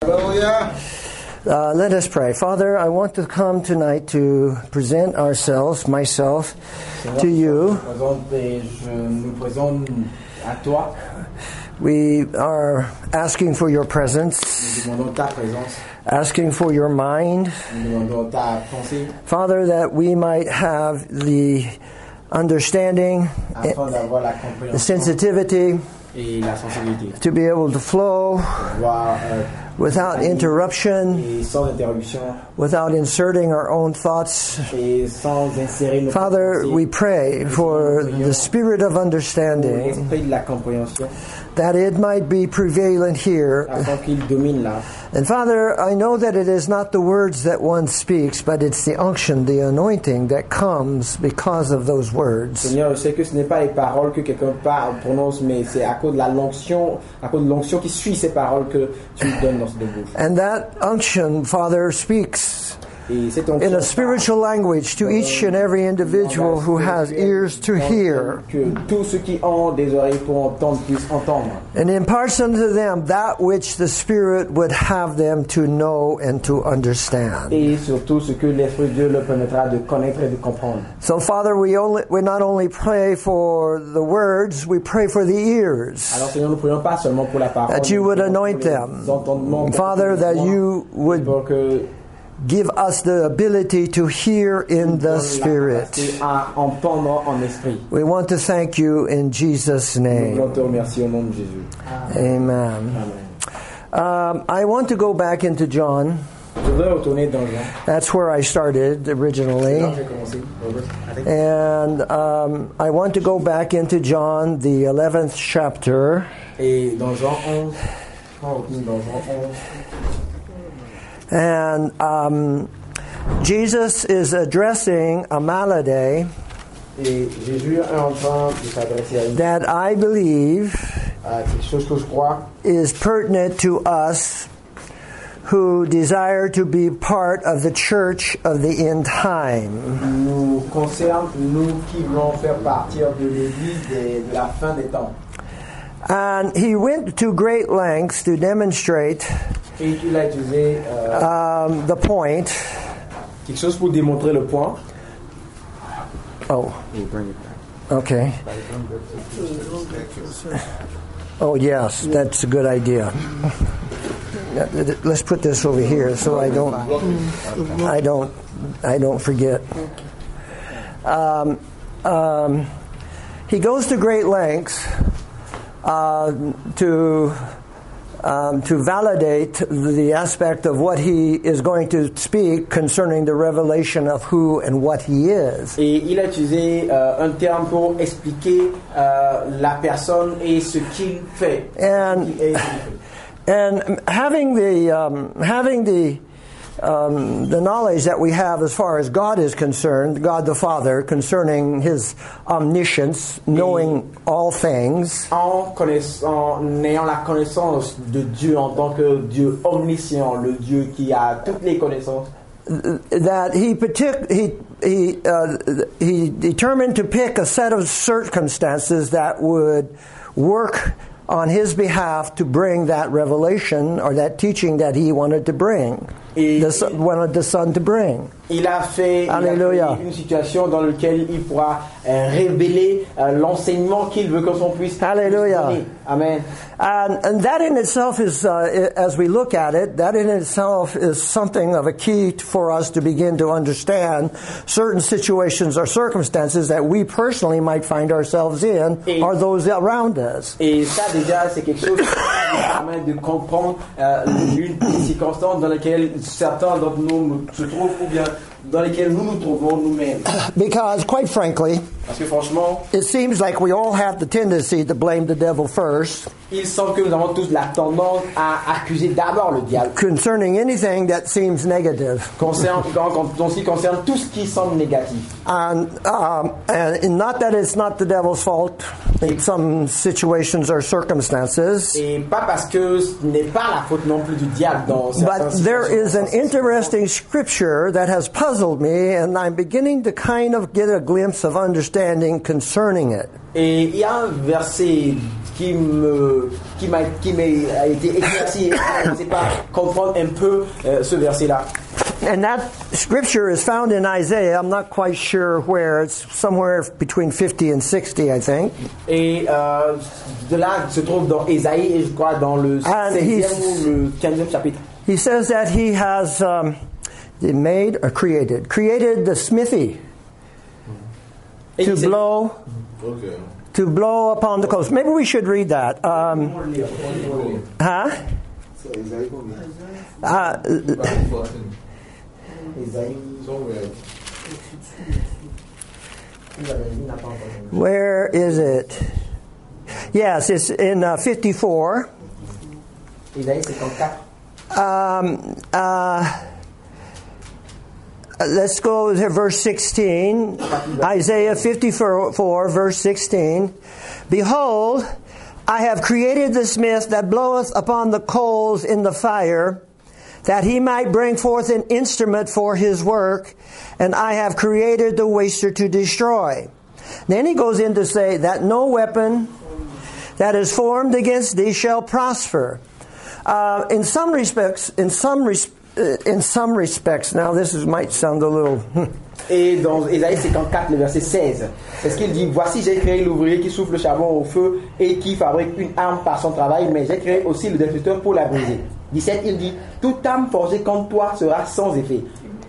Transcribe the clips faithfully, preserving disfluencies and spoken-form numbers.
Hallelujah. Uh, let us pray. Father, I want to come tonight to present ourselves, myself, to you. We are asking for your presence, asking for your mind. Father, that we might have the understanding, the sensitivity, to be able to flow without interruption, without inserting our own thoughts. Father, we pray for the spirit of understanding, that it might be prevalent here. And Father, I know that it is not the words that one speaks, but it's the unction, the anointing that comes because of those words. Seigneur, je sais que ce n'est pas les paroles que quelqu'un parle, prononce, mais c'est à cause de la l'onction, à cause de l'onction qui suit ces paroles que tu donnes dans cette bouche. And that unction, Father, speaks in a spiritual language to each and every individual who has ears to hear. And imparts unto them that which the Spirit would have them to know and to understand. So, Father, we only we not only pray for the words, we pray for the ears. That you would anoint them. Father, that you would give us the ability to hear in the Spirit. We want to thank you in Jesus' name. Amen. Um, I want to go back into John. That's where I started originally. And um, I want to go back into John, the eleventh chapter. And um, Jesus is addressing a malady that I believe is pertinent to us who desire to be part of the church of the end time. And he went to great lengths to demonstrate um, the point. Quelque chose pour démontrer le point. Oh. Okay. Oh yes, that's a good idea. Let's put this over here so I don't, I don't, I don't forget. Um, um, he goes to great lengths uh, to. Um, to validate the aspect of what he is going to speak concerning the revelation of who and what he is. Et il a utilisé euh, un terme pour expliquer euh, la personne et ce qu'il fait. And and having the um, having the Um, the knowledge that we have as far as God is concerned, God the Father, concerning His omniscience, knowing all things. En connaissant, en ayant la connaissance de Dieu en tant que Dieu omniscient, le Dieu qui a toutes les connaissances. That he partic- he he uh, he determined to pick a set of circumstances that would work on his behalf to bring that revelation or that teaching that he wanted to bring. The son, wanted the Son to bring. Il a fait, Alléluia. Il a fait une situation dans laquelle il pourra euh, révéler euh, l'enseignement qu'il veut que son puisse Alléluia. Amen. And, and that in itself is, uh, as we look at it, that in itself is something of a key for us to begin to understand certain situations or circumstances that we personally might find ourselves in et, or those around us. Et ça déjà, c'est quelque chose qui nous permet de comprendre euh, une circonstance dans laquelle certains d'entre nous se trouvent ou bien dans lesquels nous nous trouvons nous-mêmes. Because, quite frankly, parce que franchement, it seems like we all have the tendency to blame the devil first. Il semble que nous avons tous la tendance à accuser d'abord le diable. Concerning anything that seems negative. Concernant, en ce qui concerne tout ce qui semble négatif. And, um, and not that it's not the devil's fault in some situations or circumstances. Et pas parce que ce n'est pas la faute non plus du diable dans certaines But there is an interesting scripture that has puzzled puzzled me, and I'm beginning to kind of get a glimpse of understanding concerning it. Et il y a un verset qui me qui m'a qui m'a été éclairci, je ne sais pas comprendre un peu euh, ce verset-là. And that scripture is found in Isaiah. I'm not quite sure where. It's somewhere between fifty and sixty, I think. Et euh, de là se trouve dans Ésaïe, et je crois dans le seizième ou le quinzième chapitre. He says that he has um, made or created created the smithy Et to blow Okay. to blow upon the coast. Maybe we should read that. Um, huh? Uh, Where is it? Yes, it's in uh, fifty-four. Um, uh, let's go to verse sixteen. Isaiah fifty-four, verse sixteen. Behold, I have created the smith that bloweth upon the coals in the fire, that he might bring forth an instrument for his work, and I have created the waster to destroy. Then he goes in to say that no weapon that is formed against thee shall prosper. Uh, in some respects, in some res- uh, in some respects, now this is, might sound a little. Et dans Ésaïe cinquante-quatre, le verset seize, c'est ce qu'il dit: voici, j'ai créé l'ouvrier qui souffle le charbon au feu et qui fabrique une arme par son travail, mais j'ai créé aussi le destructeur pour la briser. dix-sept, il dit: toute arme forgée contre toi sera sans effet.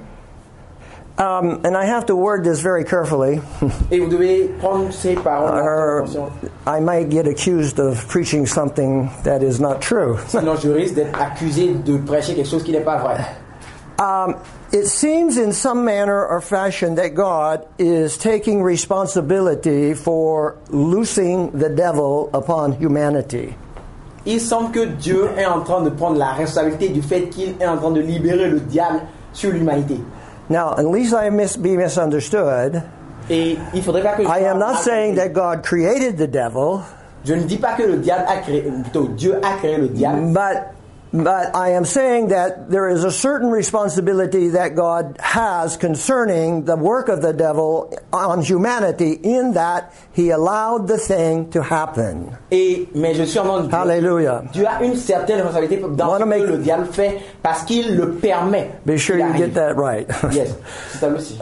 Um, and I have to word this very carefully. Et vous devez prendre ces paroles. Or I might get accused of preaching something that is not true. Sinon, je risque d'être accusé de prêcher quelque chose qui n'est pas vrai. Um, it seems in some manner or fashion that God is taking responsibility for loosing the devil upon humanity. Il semble que Dieu est en train de prendre la responsabilité du fait qu'il est en train de libérer le diable sur l'humanité. Now, at least I mis- be misunderstood. Et il faudrait pas que je I am not saying that God created the devil. Je ne dis pas que le diable a créé, plutôt Dieu a créé le diable. But But I am saying that there is a certain responsibility that God has concerning the work of the devil on humanity, in that He allowed the thing to happen. Et, mais je suis en train de dire, Hallelujah. Dieu a une certaine responsabilité dans ce que le diable fait parce qu'il le permet. Be sure you get that right. Yes, c'est à aussi.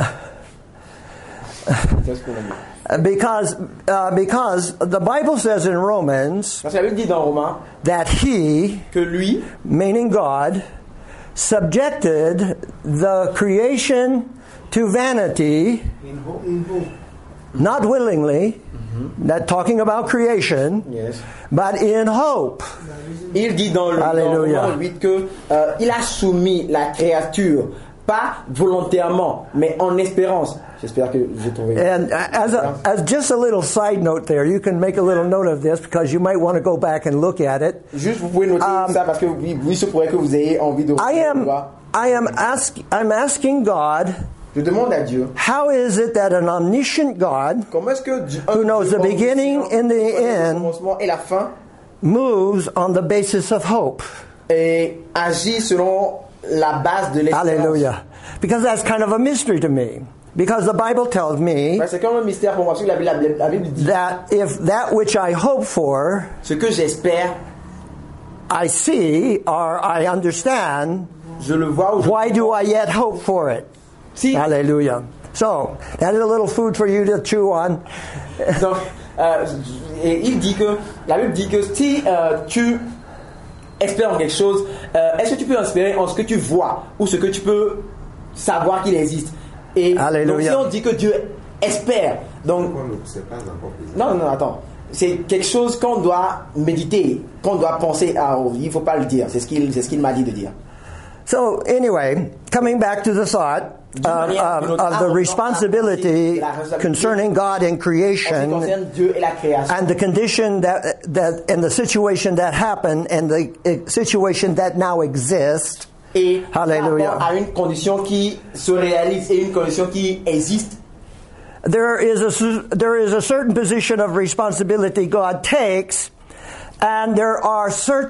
C'est ce qu'on a dit. Because, uh, because the Bible says in Romans Parce que la Bible dit dans Romains that He, que lui, meaning God, subjected the creation to vanity, not willingly, mm-hmm. not talking about creation, yes. but in hope. Il dit dans le Romains huit que euh, il a soumis la créature, pas volontairement, mais en espérance. J'espère que j'ai trouvé. And as a, as just a little side note there, you can make a little note of this because you might want to go back and look at it. Juste vous pouvez noter um, ça parce que oui, oui, se pourrait que vous ayez envie de. I am I am ask I'm asking God. Je demande à Dieu. How is it that an omniscient God, comment est-ce que Dieu, who knows the beginning and the end, et la fin, moves on the basis of hope, et agit selon la base de l'espérance? Hallelujah. Because that's kind of a mystery to me. Because the Bible tells me c'est comme un mystère pour moi, parce que la, la, la Bible dit that if that which I hope for, ce que j'espère, I see or I understand, je le vois. Why do I yet hope for it? Si. Hallelujah. So that is a little food for you to chew on. Donc, euh, et il dit que la Bible dit que si euh, tu espères en quelque chose, euh, est-ce que tu peux espérer en ce que tu vois ou ce que tu peux savoir qu'il existe? Et donc si on dit que Dieu espère, donc non non attends, c'est quelque chose qu'on doit méditer, qu'on doit penser à. Oh, il faut pas le dire, c'est ce qu'il c'est ce qu'il m'a dit de dire. So anyway, coming back to the thought of, of, of the responsibility concerning God and creation, and the condition that that and the situation that happened and the situation that now exists. Et Hallelujah. À une condition qui se réalise et une condition qui existe. There is a there is a certain position of responsibility God takes And there are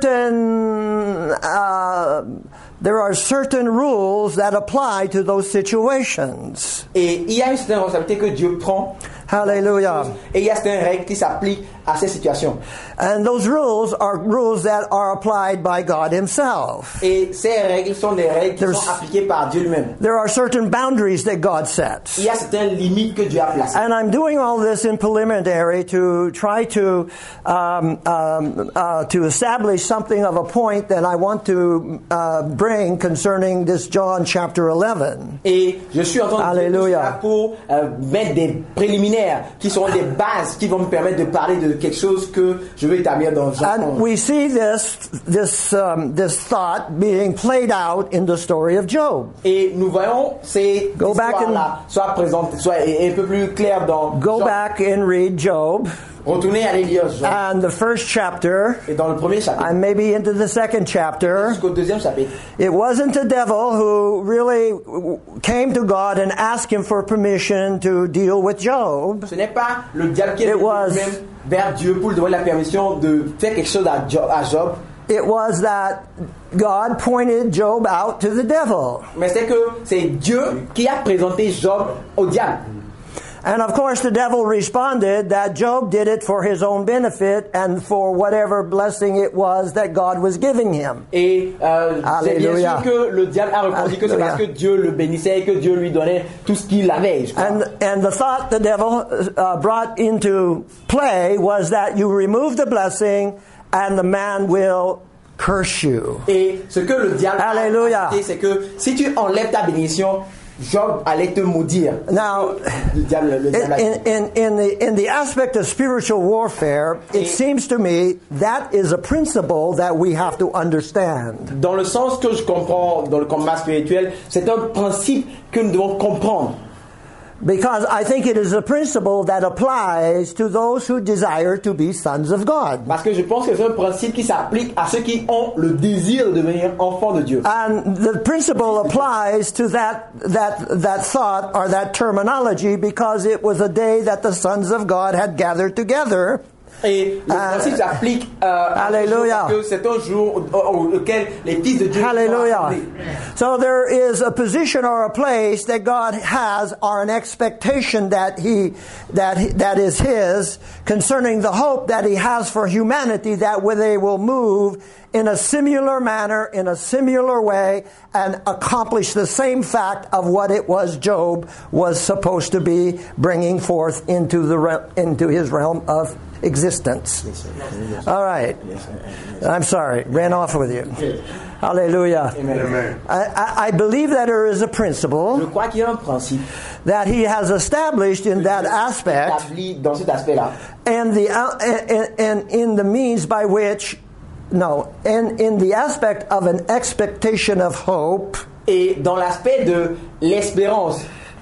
certain uh, there are certain rules that apply to those situations. Et il y a une certaine responsabilité que Dieu prend. Hallelujah. Et il y a certaines règles qui s'appliquent à ces situations. And those rules are rules that are applied by God Himself. Et ces règles sont des règles qui There's, sont appliquées par Dieu lui-même. There are certain boundaries that God sets. Il y a certaines limites que Dieu a placées. And I'm doing all this in preliminary to try to um, um, uh, to establish something of a point that I want to uh, bring concerning this John chapter eleven. Et je suis en train de dire ça pour euh, mettre des préliminaires qui seront des bases qui vont me permettre de parler de quelque chose que je veux établir dans Jean. And we see this this um, this thought being played out in the story of Job. Et nous voyons ces histoires-là soit présentes, soit un peu plus claires dans Go Jean. back and read Job. Retournez aller lire Job. And the first chapter. Et dans le premier chapitre. And maybe into the second chapter. Jusqu'au deuxième chapitre. It wasn't the devil who really came to God and asked Him for permission to deal with Job. Ce n'est pas le diable qui est venu même vers Dieu pour lui demander la permission de faire quelque chose à Job. It was that God pointed Job out to the devil. Mais c'est que c'est Dieu qui a présenté Job au diable. And of course the devil responded that Job did it for his own benefit and for whatever blessing it was that God was giving him. Et euh, c'est bien sûr que le diable a répondu que c'est parce que Dieu le bénissait et que Dieu lui donnait tout ce qu'il avait. And and the thought the devil uh, brought into play was that you remove the blessing and the man will curse you. Et ce que le diable Alléluia. a dit, c'est que si tu enlèves ta bénédiction, Job allait te maudire. Now, le diable, le diable in, in, in, the, in the aspect of spiritual warfare, it Et seems to me that is a principle that we have to understand. Dans le sens que je comprends dans le combat spirituel, c'est un principe que nous devons comprendre. Because I think it is a principle that applies to those who desire to be sons of God. Parce que je pense que c'est un principe qui s'applique à ceux qui ont le désir de devenir enfants de Dieu. And the principle applies to that that that thought or that terminology because it was a day that the sons of God had gathered together. Et le principe s'applique euh, Hallelujah. Parce que c'est un jour auquel les fils de Dieu Hallelujah. So there is a position or a place that God has or an expectation that he that he, that is his concerning the hope that he has for humanity that where they will move in a similar manner, in a similar way, and accomplish the same fact of what it was Job was supposed to be bringing forth into the into his realm of existence. All right. I'm sorry. Ran off with you. Hallelujah. Amen. I, I believe that there is a principle Je crois qu'il y a un principe that he has established in that aspect dans cet aspect-là. And the uh, and, and in the means by which no, and in the aspect of an expectation of hope. Et dans l'aspect de l'espérance.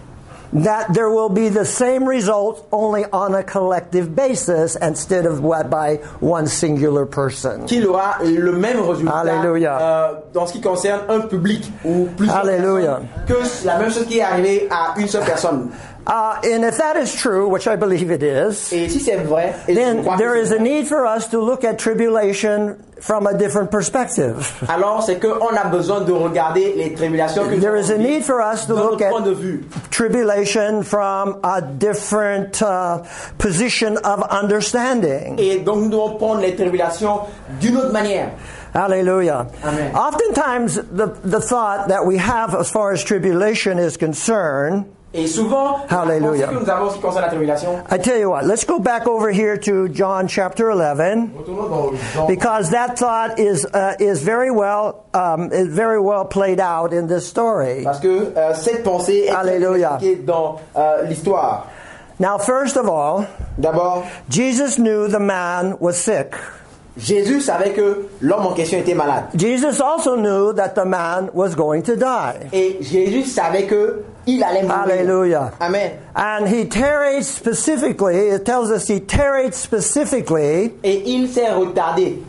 That there will be the same results only on a collective basis instead of what by one singular person. Qu'il aura le même résultat euh, dans ce qui concerne un public ou plusieurs Hallelujah. personnes que la même chose qui est arrivée à une seule personne. Uh, and if that is true, which I believe it is, et si c'est vrai, et then there is a need for us to look at tribulation from a different perspective. Alors c'est que on a besoin de regarder les tribulations que there is a need for us to look at point de vue. Tribulation from a different uh, position of understanding. Et donc nous devons prendre les tribulations d'une autre manière. Hallelujah. Amen. Oftentimes the the thought that we have as far as tribulation is concerned. Et souvent, Hallelujah. que nous avons ce qui concerne la tribulation. I tell you what, let's go back over here to John chapter eleven, because that thought is uh, is very well um, is very well played out in this story. Parce que euh, cette pensée est expliquée dans euh, l'histoire. Now, first of all, d'abord, Jesus knew the man was sick. Jésus savait que l'homme en question était malade. Jesus also knew that the man was going to die. Et Jésus savait que il allait mourir. Hallelujah. Amen. And he tarried specifically, it tells us he tarried specifically. Et il s'est retardé.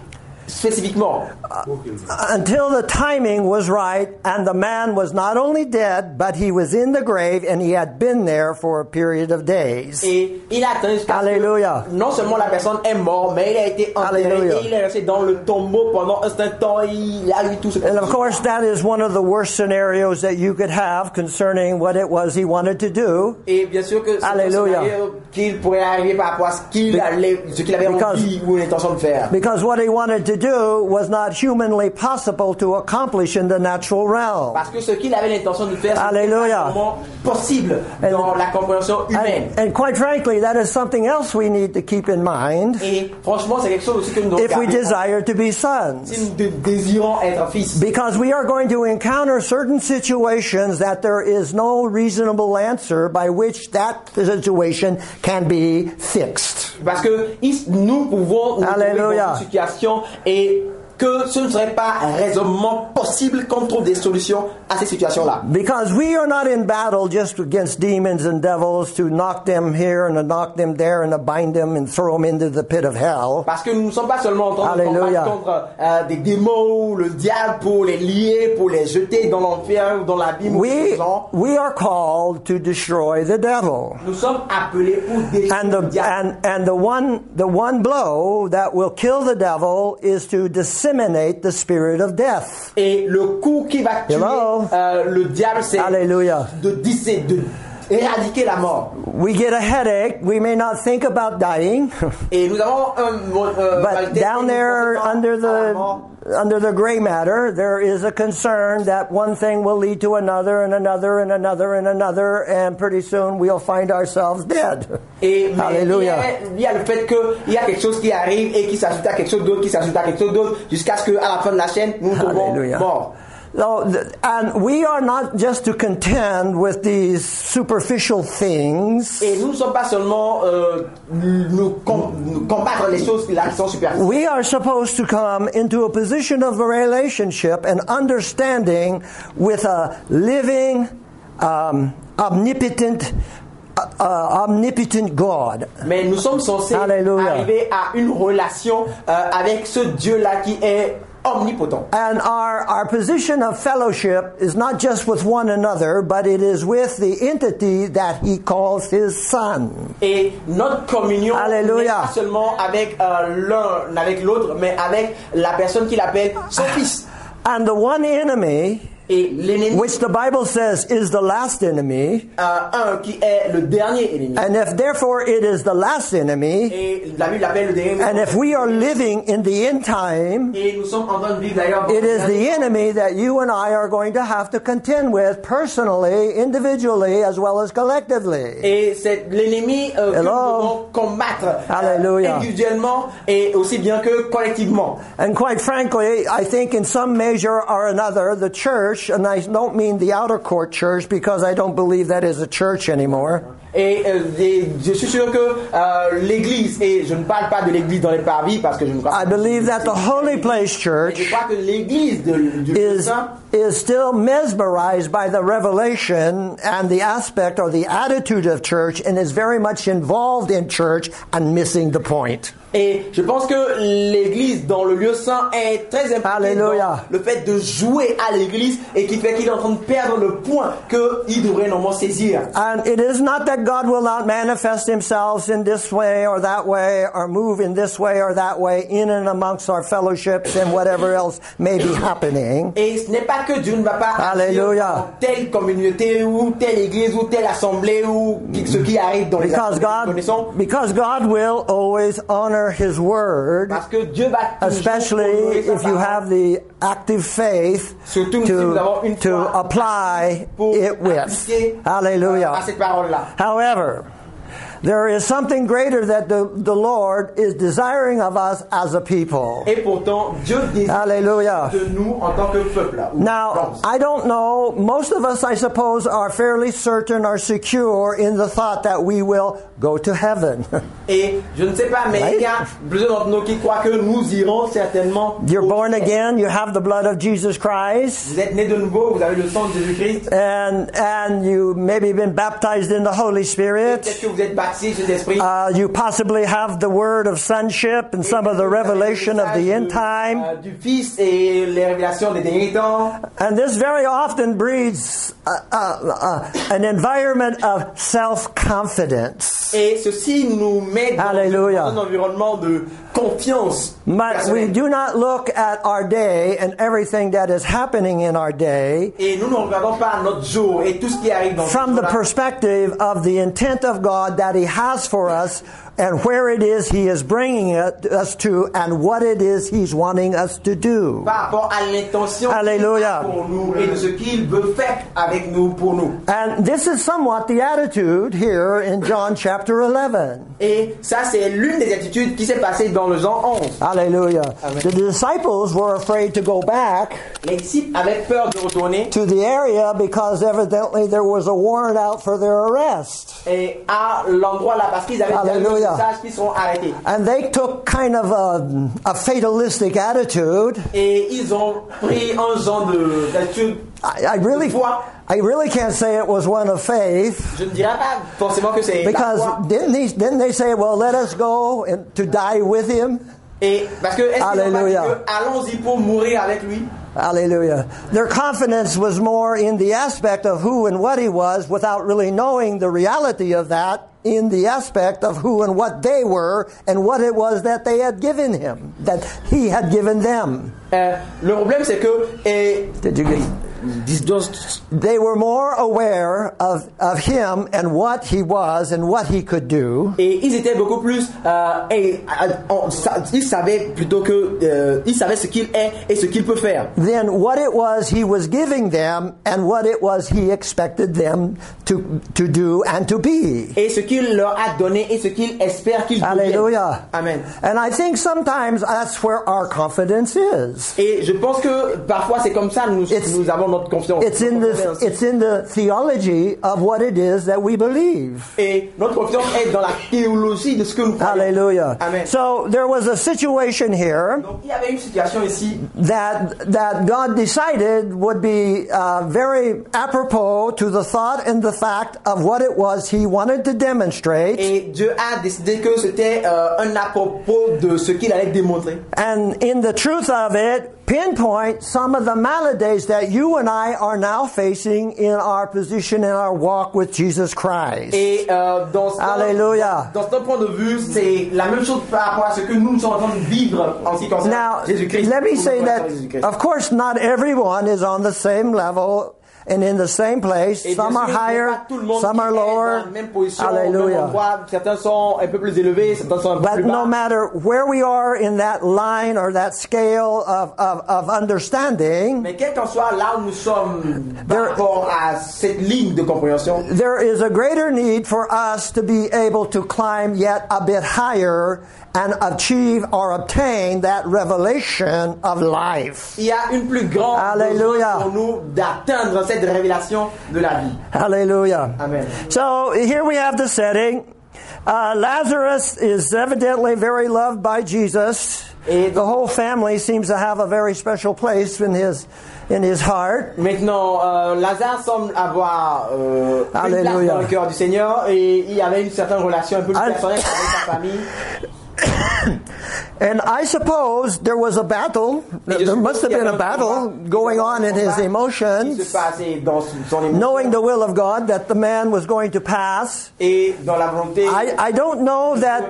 spécifiquement. Uh, until the timing was right, and the man was not only dead, but he was in the grave, and he had been there for a period of days. Et il a attendu jusqu'à Alléluia. Non seulement la personne est morte, mais il a été enterré Alléluia. et il est resté dans le tombeau pendant un certain temps. Il a eu tout ce. And of course, that is one of the worst scenarios that you could have concerning what it was he wanted to do. Et bien sûr que c'est un scénario qu'il pourrait arriver par rapport à ce qu'il allait, ce qu'il avait because, envie ou l'intention de faire. Because what he wanted to do was not humanly possible to accomplish in the natural realm. Parce que ce qu'il avait l'intention de faire, c'était pas vraiment possible dans and, la compréhension humaine. And, and quite frankly, that is something else we need to keep in mind. Et franchement, c'est quelque chose aussi que nous devons if we desire to be sons. Si nous désirons être fils. Because we are going to encounter certain situations that there is no reasonable answer by which that situation can be fixed. Parce que nous pouvons nous trouver dans une situation et que ce ne serait pas raisonnablement possible qu'on trouve des solutions à ces situations-là. Because we are not in battle just against demons and devils to knock them here and to knock them there and to bind them and throw them into the pit of hell. Parce que nous ne sommes pas seulement en train de combattre contre euh, des démons ou le diable pour les lier, pour les jeter dans l'enfer ou dans l'abîme. We, we are called to destroy the devil. Nous sommes appelés pour détruire and the, le diable. And, and the one, the one blow that will kill the devil is to disseminate the spirit of death. Et le coup qui va tuer euh, le diable, c'est Hallelujah. de disser, de éradiquer la mort. We get a headache. We may not think about dying. Et nous avons un, euh, but down there under the under the gray matter, there is a concern that one thing will lead to another and another and another and another, and pretty soon we'll find ourselves dead. Et Hallelujah. Il y a le fait qu'il y a quelque chose qui arrive et qui s'ajoute à quelque chose d'autre, qui s'ajoute à quelque chose d'autre, jusqu'à ce qu'à la fin de la chaîne, nous nous trouvons morts. No, and we are not just to contend with these superficial things. Et nous ne sommes pas seulement euh, nous, com- nous combattre les choses qui sont superficielles. We are supposed to come into a position of relationship and understanding with a living, um, omnipotent, uh, uh, omnipotent God. Mais nous sommes censés Hallelujah. Arriver à une relation euh, avec ce Dieu-là qui est omnipotent. And our, our position of fellowship is not just with one another, but it is with the entity that he calls his son. Et notre communion n'est pas seulement avec euh, l'un, avec l'autre, mais avec la personne qu'il appelle son fils. And the one enemy, et l'ennemi, which the Bible says is the last enemy, uh, un qui est le dernier ennemi. And if therefore it is the last enemy, et la Bible l'appelle le dernier and if we are living in the end time, et nous sommes en train de vivre d'ailleurs it is the enemy that you and I are going to have to contend with personally, individually, as well as collectively. Et c'est l'ennemi euh, que nous devons combattre euh, individuellement et aussi bien que collectivement. And quite frankly, I think in some measure or another, the church, and I don't mean the outer court church because I don't believe that is a church anymore. Et, euh, et je suis sûr que euh, l'église, et je ne parle pas de l'église dans les parvis parce que je ne crois pas. I believe that the Holy Place Church je crois que l'église de, de is, is still mesmerized by the revelation and the aspect or the attitude of church and is very much involved in church and missing the point. Et je pense que l'église dans le lieu saint est très impliquée dans le fait de jouer à l'église et qui fait qu'il est en train de perdre le point qu'il devrait normalement saisir. And it is not that God will not manifest himself in this way or that way or move in this way or that way in and amongst our fellowships and whatever else may be happening. Et ce n'est pas que Dieu ne va pas agir dans telle communauté ou telle église ou telle assemblée ou ce qui arrive dans les because God, because God will always honor his word, parce que Dieu va especially if you have the active faith to, to apply it with. Hallelujah. However, there is something greater that the, the Lord is desiring of us as a people. Et pourtant, Dieu désire Hallelujah. de nous en tant que peuple. Now, I don't know, most of us, I suppose, are fairly certain or secure in the thought that we will go to heaven. Et je ne sais pas, mais right? Il y a plusieurs d'entre nous qui croient que nous irons certainement. You're born again, you have the blood of Jesus Christ. Vous êtes né de nouveau, vous avez le sang de Jésus-Christ. And, and you maybe been baptized in the Holy Spirit. Peut-être que vous êtes baptisé Uh, you possibly have the word of sonship and some of the revelation of the end time. And this very often breeds uh, uh, uh, an environment of self-confidence. Et ceci nous met dans un environnement de confiance. But we do not look at our day and everything that is happening in our day et nous ne regardons pas notre jour et tout ce qui arrive dans from the perspective of the intent of God that He has for us and where it is He is bringing it, us to and what it is He's wanting us to do. Par rapport à l'intention Alléluia. Pour nous et de ce qu'il veut faire avec nous pour nous. And this is somewhat the attitude here in John chapter eleven. Et ça c'est l'une des attitudes qui s'est passée dans le Jean onze. Hallelujah. Amen. The disciples were afraid to go back. Les disciples avaient peur de retourner to the area because evidently there was a warrant out for their arrest. Et à l'endroit là parce qu'ils avaient un message qu'ils seront arrêtés. And they took kind of a, a fatalistic attitude. Et ils ont pris un genre de d'attitude. I, I really I really can't say it was one of faith. Je ne dirais pas forcément que c'est because didn't they didn't they say, well, let us go and to die with him? Et parce que est-ce qu'ils ont pas dit que allons-y pour mourir avec lui? Hallelujah. Their confidence was more in the aspect of who and what he was without really knowing the reality of that in the aspect of who and what they were and what it was that they had given him, that he had given them. Euh, le problème c'est que et Did you get Just, they were more aware of, of him and what he was and what he could do. Et ils étaient beaucoup plus euh, et, on, ils savaient plutôt que euh, ils savaient ce qu'il est et ce qu'il peut faire. Then what it was he was giving them and what it was he expected them to to do and to be. Et ce qu'il leur a donné et ce qu'il espère qu'ils deviennent. Hallelujah. Amen. And I think sometimes that's where our confidence is. Et je pense que parfois c'est comme ça nous it's, nous avons notre confiance. It's in the it's in the theology of what it is that we believe. Et notre confiance est dans la théologie de ce que nous croyons. Hallelujah. Amen. So there was a situation here. Donc il y avait une situation ici that that God decided would be uh, very apropos to the thought and the fact of what it was He wanted to demonstrate. Et Dieu a décidé que c'était euh, un à propos de ce qu'il allait démontrer. And in the truth of it, pinpoint some of the maladies that you and I are now facing in our position in our walk with Jesus Christ. Et euh, dans ce Hallelujah. Dans ce point de vue, c'est la même chose par rapport à ce que nous sommes en train de vivre en ce qui concerne Jésus-Christ. Now, let me say that, of course, not everyone is on the same level and in the same place. Et some are sûr, higher, some are lower. Position, Hallelujah. Certains sont un peu plus élevés, certains sont un peu but plus bas. no matter where we are in that line or that scale of, of, of understanding, mais quel qu'en soit là où nous sommes par rapport à cette ligne de compréhension, there is a greater need for us to be able to climb yet a bit higher and achieve or obtain that revelation of life. Il y a une plus grande Hallelujah. pour nous d'atteindre cette révélation de la vie. Hallelujah. Amen. So here we have the setting. Uh, Lazarus is evidently very loved by Jesus. The whole family seems to have a very special place in his in his heart. Maintenant, euh, Lazare semble avoir euh, une place dans le cœur du Seigneur et il y avait une certaine relation un peu plus personnelle avec sa famille. And I suppose there was a battle. There must have been a battle going on in his emotions, knowing the will of God that the man was going to pass. I, I don't know that.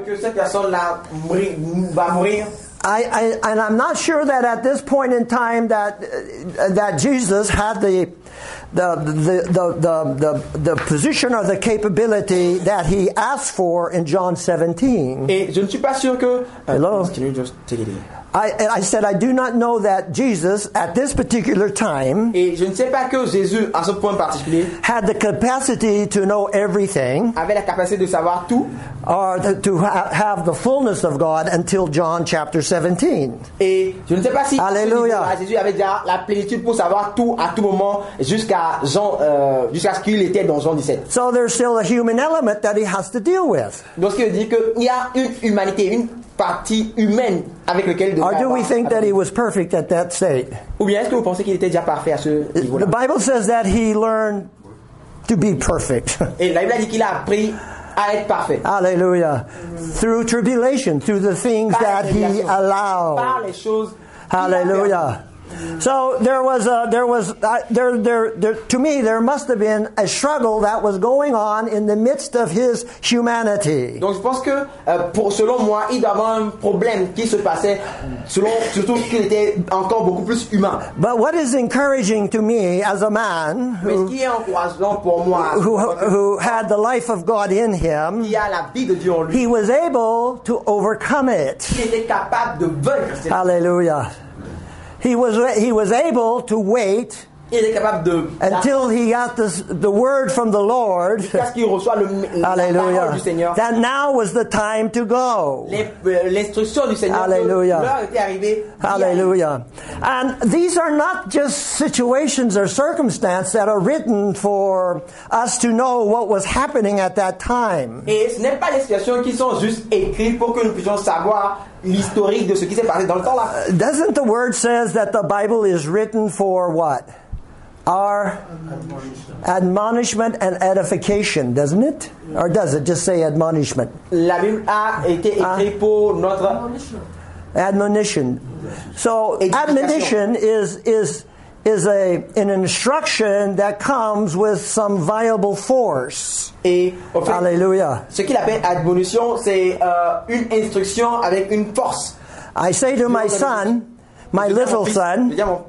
I, I, and I'm not sure that at this point in time that uh, that Jesus had the the the, the the the the position or the capability that he asked for in John seventeen. Et je ne suis pas sûr que. Hello. Can you just take it in? I, I said I do not know that Jesus at this particular time Et je ne sais pas que Jésus à ce point particulier had the capacity to know everything avait la capacité de savoir tout or to, to ha- have the fullness of God until John chapter seventeen. Et je ne sais pas si Alléluia. Jésus avait déjà la plénitude pour savoir tout à tout moment jusqu'à Jean euh, jusqu'à ce qu'il était dans Jean dix-sept. So there's still a human element that he has to deal with. Donc ce qui veut dire qu'il y a une humanité, une partie humaine avec laquelle il devait Or do we avoir, think that he was perfect at that state? Ou bien est-ce que vous pensez qu'il était déjà parfait à ce niveau-là? The Bible says that he learned to be perfect. Et la Bible dit qu'il a appris à être parfait. Hallelujah. Through tribulation, through the things Par that He allowed. Par les choses. Hallelujah. So there was a, there was uh, there, there there to me there must have been a struggle that was going on in the midst of his humanity. Donc je pense que euh, pour selon moi il doit y avoir un problème qui se passait selon surtout qu'il était encore beaucoup plus humain. But what is encouraging to me as a man who, Mais ce qui est encourageant pour moi who, who had the life of God in him, qui a la vie de Dieu en lui, he was able to overcome it. il était capable de vaincre. Hallelujah. He was he was able to wait Il est capable de until he got this, the word from the Lord. Jusqu'à ce qu'il reçoit le, la parole du Seigneur. That now was the time to go. L'instruction du Seigneur. Hallelujah. L'heure était arrivée. Hallelujah. And these are not just situations or circumstances that are written for us to know what was happening at that time. Et ce n'est pas des situations qui sont juste écrites pour que nous puissions savoir l'historique de ce qui s'est passé dans le temps là. Doesn't the word says that the Bible is written for what? Our admonishment and edification, doesn't it? Or does it just say admonishment? La Bible a été écrite pour notre admonition. So admonition is is is a an instruction that comes with some viable force. Et en fait, Hallelujah. Ce qu'il appelle admonition, c'est euh, une instruction avec une force. I say to my son, my little son,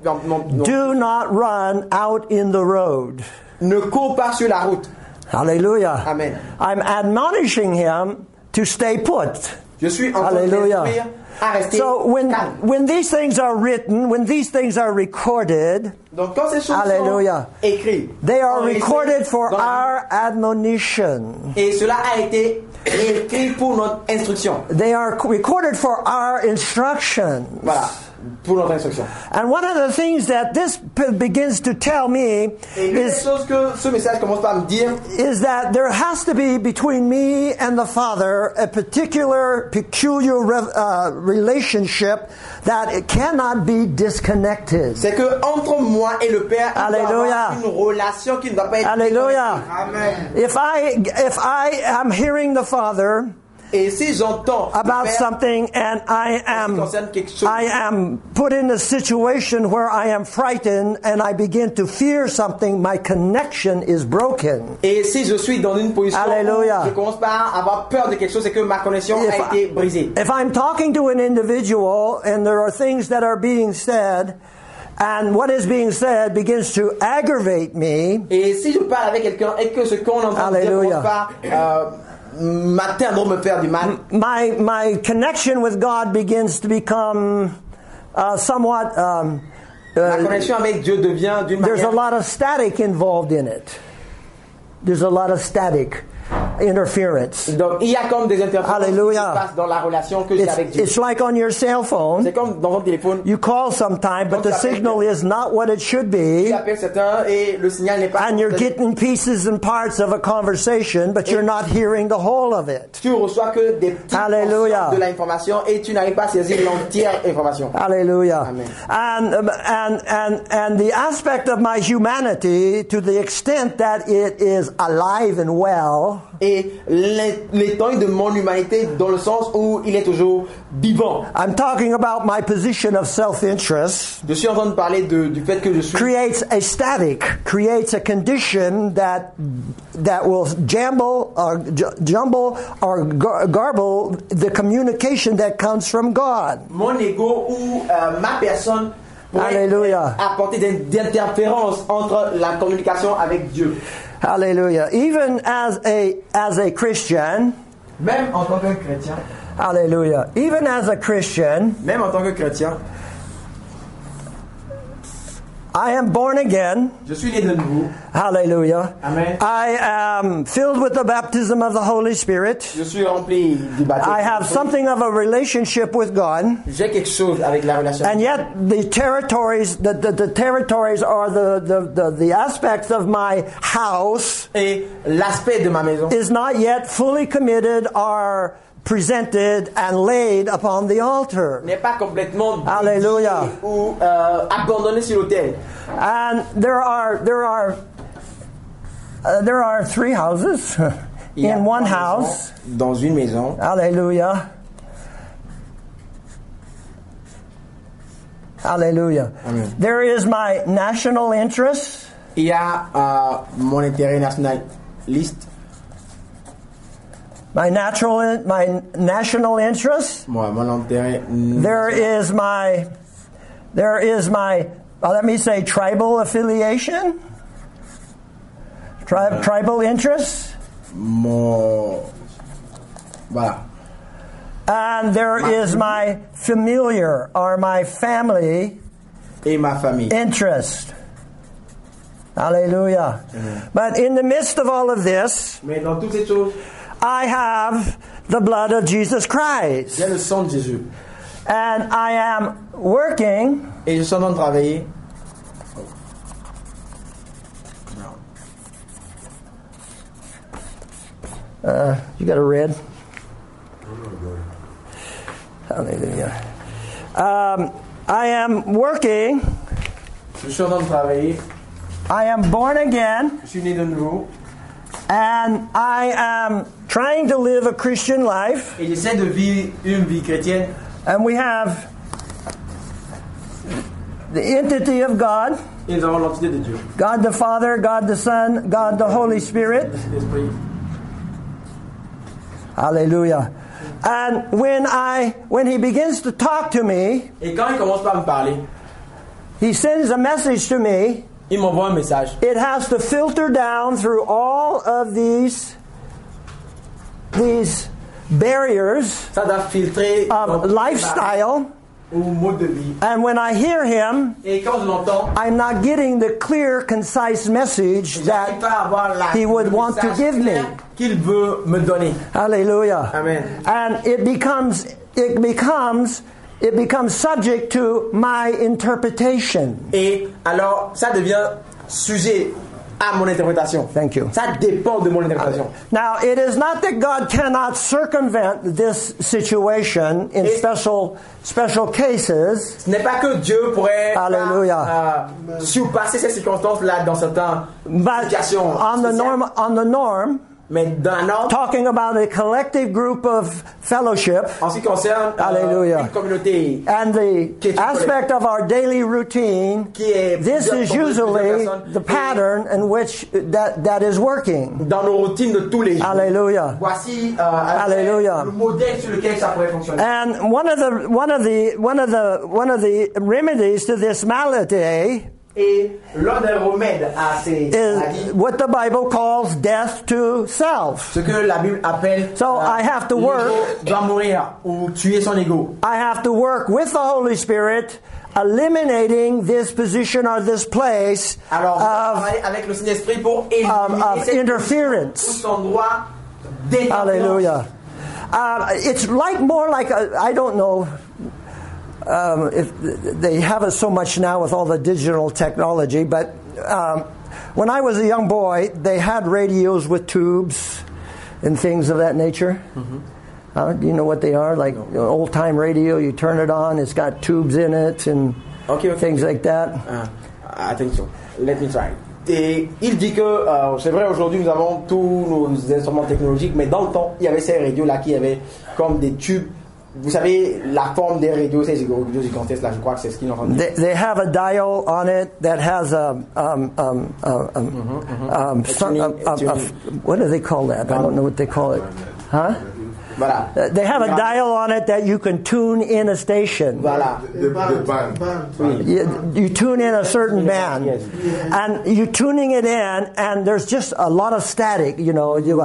do not run out in the road. Ne cours pas sur la route. Hallelujah. Amen. I'm admonishing him to stay put. Je suis en train de l'instruire à rester So when calme. when these things are written, when these things are recorded, Donc quand ces choses Hallelujah. sont écrites, they are recorded for our admonition. Et cela a été écrit pour notre instruction. They are recorded for our instruction. Voilà. Pour notre instruction. And one of the things that this begins to tell me is, que ce message commence par me dire, is that there has to be between me and the Father a particular, peculiar uh, relationship that it cannot be disconnected. C'est que entre moi et le Père, il doit y avoir une relation qui ne doit pas être Hallelujah. Amen. If I if I am hearing the Father Et si j'entends about something and I am I am put in a situation where I am frightened and I begin to fear something, my connection is broken. Et si je suis dans une position Hallelujah. où je commence pas à avoir peur de quelque chose, c'est que ma connexion If a été brisée. If I'm talking to an individual and there are things that are being said and what is being said begins to aggravate me. Et si je parle avec quelqu'un et que ce qu'on entend dire commence pas euh, m'atteindre, me faire du mal. My my connection with God begins to become uh, somewhat. Um, uh, Ma connexion avec Dieu devient d'une manière. There's a lot of static involved in it. There's a lot of static interference. Donc il y a comme des interférences qui se passent dans la relation que j'ai avec Dieu. It's like on your cell phone. C'est comme dans ton téléphone. You call sometime, but the signal is not what it should be. Tu appelles certains et le signal n'est pas. And you're getting pieces and parts of a conversation, but you're not hearing the whole of it. Tu reçois que des petites portions de l'information et tu n'arrives pas à saisir l'entière information. Hallelujah. Amen. And um, and and and the aspect of my humanity, to the extent that it is alive and well. Et l'état de mon humanité dans le sens où il est toujours vivant. I'm talking about my position of self-interest. Je suis en train de parler de, du fait que je suis. Creates a static, creates a condition that that will jumble or jumble or garble the communication that comes from God. Mon ego ou euh, ma personne Hallelujah. apporter des interférences entre la communication avec Dieu. Hallelujah. Even as a as a Christian, même en tant que chrétien. Hallelujah. Even as a Christian, même en tant que chrétien. I am born again. Je suis né de nouveau. Hallelujah. Amen. I am filled with the baptism of the Holy Spirit. Je suis rempli du baptême. I have something of a relationship with God. J'ai quelque chose avec la relation. And yet the territories, the, the, the territories are the, the, the, the aspects of my house. Et l'aspect de ma maison is not yet fully committed or presented and laid upon the altar. N'est pas complètement Hallelujah. Ou euh, abandonné sur l'autel. And there are there are uh, there are three houses in one house. Dans une maison. Hallelujah. Hallelujah. Amen. There is my national interest. Il y a uh, mon intérêt nationaliste. My natural, my national interest. Moi, mon intérêt. There is my, there is my. Uh, let me say tribal affiliation. Tri- uh, tribal interest. Mon. Voilà. And there ma is my familiar or my family et ma famille. interest. Hallelujah. Mm-hmm. But in the midst of all of this, mais dans toutes ces choses, I have the blood of Jesus Christ. Il y a le sang de Jésus. And I am working. Et je suis en train de travailler. Uh, you got a red? Hallelujah. Um, I am working. Je suis en train de travailler. I am born again. Je suis né de nouveau. And I am trying to live a Christian life. Et j'essaie de vivre une vie chrétienne. And we have the entity of God. Et nous avons l'entité de Dieu. God the Father, God the Son, God the Holy Spirit. Hallelujah. And when I when he begins to talk to me, et quand il commence par me parler, he sends a message to me. Il m'envoie un message. It has to filter down through all of these these barriers Ça doit filtrer of lifestyle. Ou mode de vie. And when I hear him, et quand je l'entends, I'm not getting the clear, concise message that he would want to give me. Qu'il veut me donner. Hallelujah. Amen. And it becomes it becomes it becomes subject to my interpretation. Et alors ça devient sujet à mon interprétation. Thank you. Ça dépend de mon interprétation. Now, it is not that God cannot circumvent this situation in Et special special cases. Ce n'est pas que Dieu pourrait Hallelujah. Uh, surpasser ces circonstances-là dans certaines situations. On the norm, on the norm. Mais dans la norme, talking about a collective group of fellowship, en ce qui concerne Hallelujah. Une communauté, and the aspect of our daily routine, this is usually the pattern in which that, that is working. Dans nos routines de tous les jours. Hallelujah. Voici uh, Hallelujah. le modèle sur lequel ça pourrait fonctionner. And one of the one of the one of the one of the remedies to this malady Et l'un des remèdes à ces is what the Bible calls death to self. Ce que la Bible appelle so uh, I have to work doit mourir ou tuer son ego. I have to work with the Holy Spirit, eliminating this position or this place Alors, of, avec le Saint-Esprit pour éliminer of interference. Son droit Hallelujah. Uh, it's like more like a, I don't know. Um, if they have it so much now with all the digital technology, but um, when I was a young boy, they had radios with tubes and things of that nature. Mm-hmm. uh, do you know what they are? Like no. Old-time radio, you turn it on, it's got tubes in it and okay, okay. things like that. Uh, I think so. Let me try. Et il dit que, euh, c'est vrai, aujourd'hui nous avons tous nos instruments technologiques, mais dans le temps, il y avait ces radios-là qui avaient comme des tubes. Vous savez, la forme des radios, ces radios gigantesques là, je crois que c'est ce qu'ils ont rendu. They, they have a dial on it that has a, um, um, um, um, mm-hmm, mm-hmm. um, some, tuning, a, a, a, what do they call that? I don't know what they call it. Huh? Voilà. Uh, they have a dial on it that you can tune in a station. Voilà. The, the band. band. You, you tune in a certain band, yes. and you're tuning it in, and there's just a lot of static. You know, you.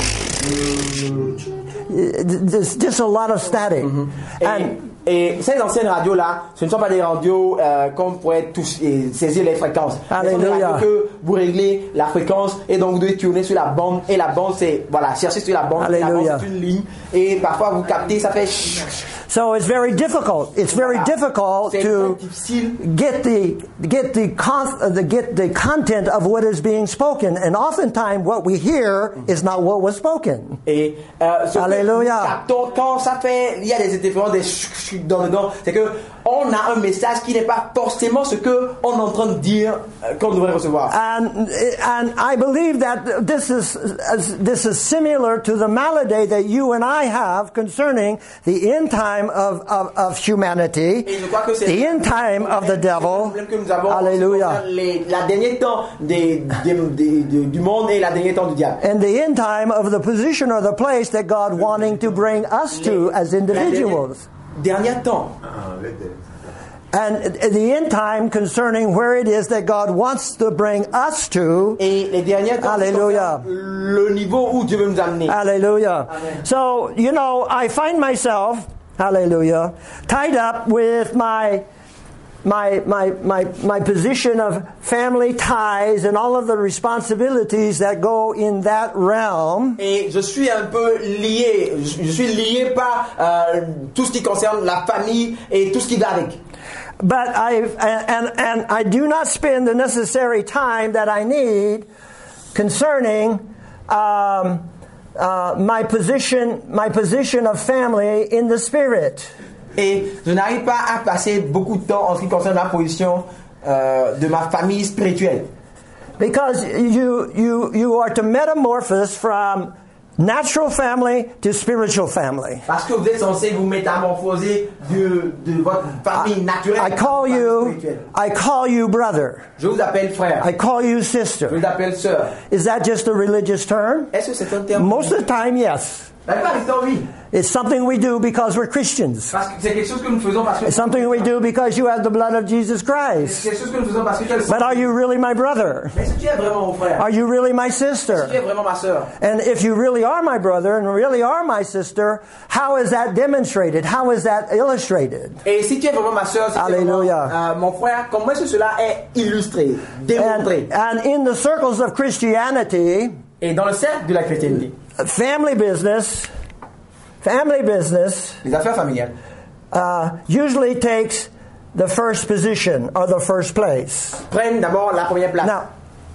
There's just a lot of static. Mm-hmm. And, et, et ces anciennes radios-là, ce ne sont pas des radios euh, qu'on pourrait tous, et, saisir les fréquences. Ce sont des radios que vous réglez la fréquence et donc vous devez tourner sur la bande. Et la bande, c'est, voilà, chercher sur la bande. Alléluia. La bande, c'est une ligne. Et parfois, vous captez, ça fait... So it's very difficult. It's very voilà. difficult to get the get the, con- uh, the get the content of what is being spoken, and oftentimes what we hear is not what was spoken. Et euh, Alléluia. Quand ça fait, il y a des interférences, des suis dans dedans, c'est que on a un message qui n'est pas forcément ce que on est en train de dire euh, qu'on devrait recevoir. And and I believe that this is this is similar to the malady that you and I have concerning the end time of of, of humanity, the end time of the devil. Hallelujah. Les, la dernière temps des, des, des, des, du monde et la dernière temps du diable. And the end time of the position or the place that God wanting to bring us to as individuals. Dernier temps. And the end time concerning where it is that God wants to bring us to. Et les derniers temps, hallelujah. Le niveau où Dieu veut nous amener. Hallelujah. Amen. So, you know, I find myself, hallelujah, tied up with my My, my, my, my position of family ties and all of the responsibilities that go in that realm. Et je suis un peu lié, je suis lié par euh, tout ce qui concerne la famille et tout ce qui va avec. But I and and I do not spend the necessary time that I need concerning um, uh, my position my position of family in the spirit. Et je n'arrive pas à passer beaucoup de temps en ce qui concerne la position euh, de ma famille spirituelle. Because you you you are to metamorphose from natural family to spiritual family. Parce que vous êtes censé vous métamorphoser de de votre famille naturelle. I call you I call you brother. Je vous appelle frère. I call you sister. Je vous appelle sœur. Is that just a religious term? Est-ce que c'est un terme? Most of the time, yes. La plupart du temps, oui. It's something we do because we're Christians. Parce que c'est quelque chose que nous faisons parce que it's something we do because you have the blood of Jesus Christ. C'est quelque chose que nous faisons parce que tu as le sang. But are you really my brother? Mais est-ce que tu es vraiment mon frère? Are you really my sister? Est-ce que tu es vraiment ma sœur? And if you really are my brother and really are my sister, how is that demonstrated? How is that illustrated? Et si tu es vraiment ma sœur, si Hallelujah. tu es vraiment, euh, mon frère, comment est-ce que cela est illustré, démontré? And, and in the circles of Christianity, et dans le cercle de la chrétienté, family business Family business les affaires familiales uh, usually takes the first position or the first place. Prennent d'abord la première place. Now,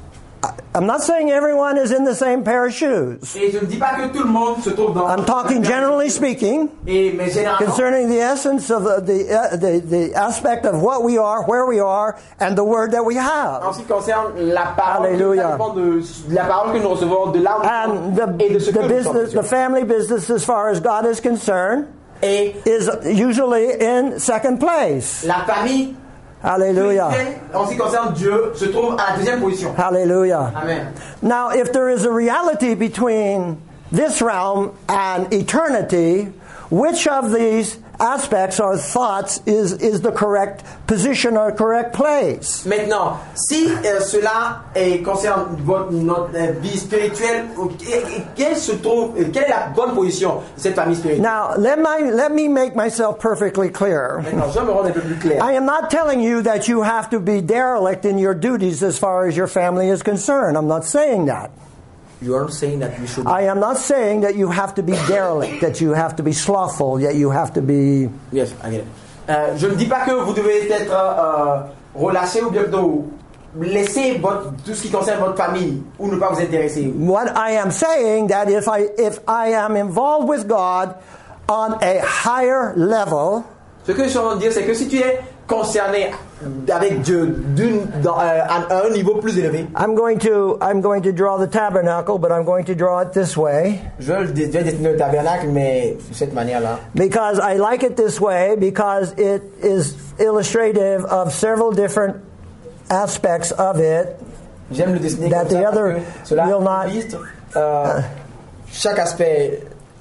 I'm not saying everyone is in the same pair of shoes. Et je ne dis pas que tout le monde se trouve dans. I'm talking generally speaking Et, mais concerning the essence of the the, uh, the the aspect of what we are, where we are, and the word that we have. En ce qui concerne la parole, Hallelujah. Ça dépend de la parole que nous recevons, de là où and the, et de ce the que business, nous the family business, as far as God is concerned, et is usually in second place. La famille. Hallelujah. En ce qui concerne Dieu, se trouve à la deuxième position. Hallelujah. Amen. Now, if there is a reality between this realm and eternity, which of these aspects or thoughts is, is the correct position or correct place? Maintenant, si euh, cela est, concerne votre, notre euh, vie spirituelle, quelle se trouve, quelle est la bonne position de cette famille spirituelle? Now, let me let me make myself perfectly clear. Maintenant, je vais me rendre un peu plus clair. I am not telling you that you have to be derelict in your duties as far as your family is concerned. I'm not saying that. You aren't saying that you should. I am not saying that you have to be derelict, that you have to be slothful, that you have to be. Yes, I get it. Euh, je ne dis pas que vous devez être euh, relâché ou bien plutôt laisser votre, tout ce qui concerne votre famille ou ne pas vous intéresser. What I am saying that if I if I am involved with God on a higher level. Ce que je suis en train de dire, c'est que si tu es concerné avec Dieu d'une, dans, euh, à un niveau plus élevé. I'm going to I'm going to draw the tabernacle, but I'm going to draw it this way. Je vais dessiner le tabernacle, mais de cette manière-là. Because I like it this way, because it is illustrative of several different aspects of it. J'aime le dessiner that comme the ça other parce que cela will not. illustre euh, chaque aspect.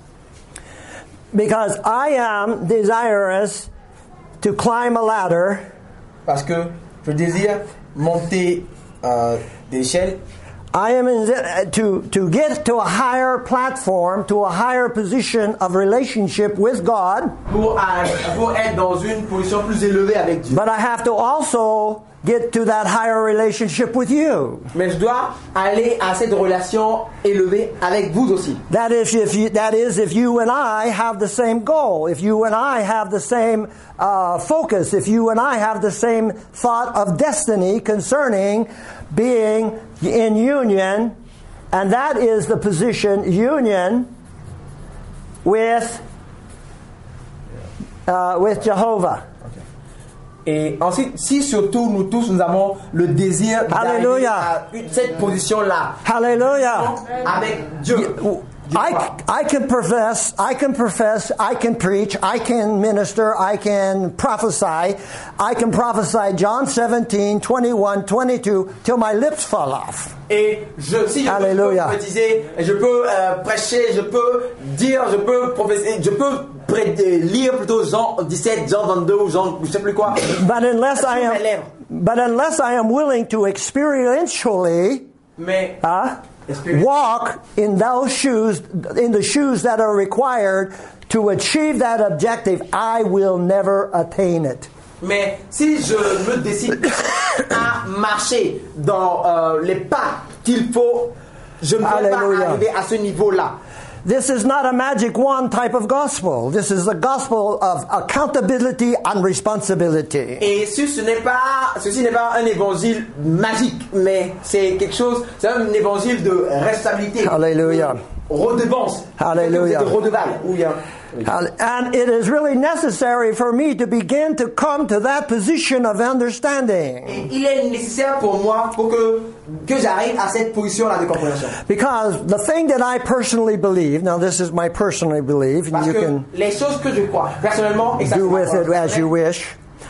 Because I am desirous to climb a ladder. Parce que je désire monter euh, des échelles. I am in, to to get to a higher platform, to a higher position of relationship with God. Pour, pour être dans une position plus élevée avec Dieu. But I have to also get to that higher relationship with you. Mais je dois aller à cette relation élevée avec vous aussi. That is, if you, that is, if you and I have the same goal, if you and I have the same uh, focus, if you and I have the same thought of destiny concerning being in union, and that is the position, union with uh, with Jehovah. Et ensuite, si surtout nous tous nous avons le désir d'arriver à cette position-là, Hallelujah, avec Dieu. I, I can profess, I can profess, I can preach, I can minister, I can prophesy. I can prophesy John seventeen, twenty-one, twenty-two till my lips fall off. Et je, si je Hallelujah. peux prophétiser, je peux euh, prêcher, je peux dire, je peux prophétiser, je peux prêter, lire plutôt Jean dix-sept, Jean vingt-deux ou Jean je sais plus quoi. But unless I am, but unless I am willing to experientially, mais uh, walk in those shoes, in the shoes that are required to achieve that objective, I will never attain it. Mais si je me décide à marcher dans euh, les pas qu'il faut, je ne peux pas arriver à ce niveau-là. This is not a magic wand type of gospel. This is a gospel of accountability and responsibility. Et ce n'est pas, ceci n'est pas un évangile magique, mais c'est quelque chose, c'est un évangile de responsabilité. Hallelujah. De redevance. Hallelujah. De redevable. Ou bien. And it is really necessary for me to begin to come to that position of understanding. Et il est nécessaire pour moi pour que que j'arrive à cette position-là de compréhension. Because the thing that I personally believe, now this is my personal belief, and Parce you que can les choses que je crois personnellement, do with it as you wish.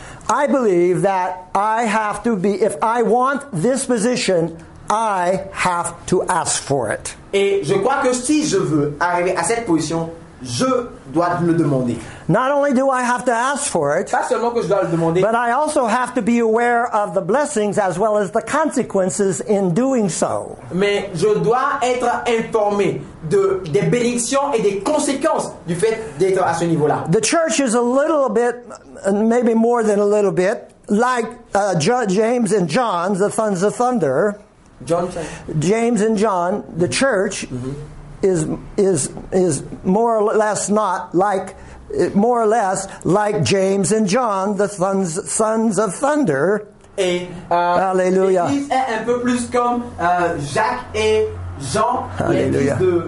I believe that I have to be, if I want this position, I have to ask for it. Et je crois que si je veux arriver à cette position, je dois le demander. Not only do I have to ask for it, pas seulement que je dois le demander, but I also have to be aware of the blessings as well as the consequences in doing so. Mais je dois être informé de des bénédictions et des conséquences du fait d'être à ce niveau-là. The church is a little bit, maybe more than a little bit, like uh, James and John, the sons of thunder. John, James and John, the church. Mm-hmm. is is is more or less not like more or less like James and John, the sons sons of thunder. Et euh, Hallelujah. L'Église est un peu plus comme euh, Jacques et Jean, l'Église de,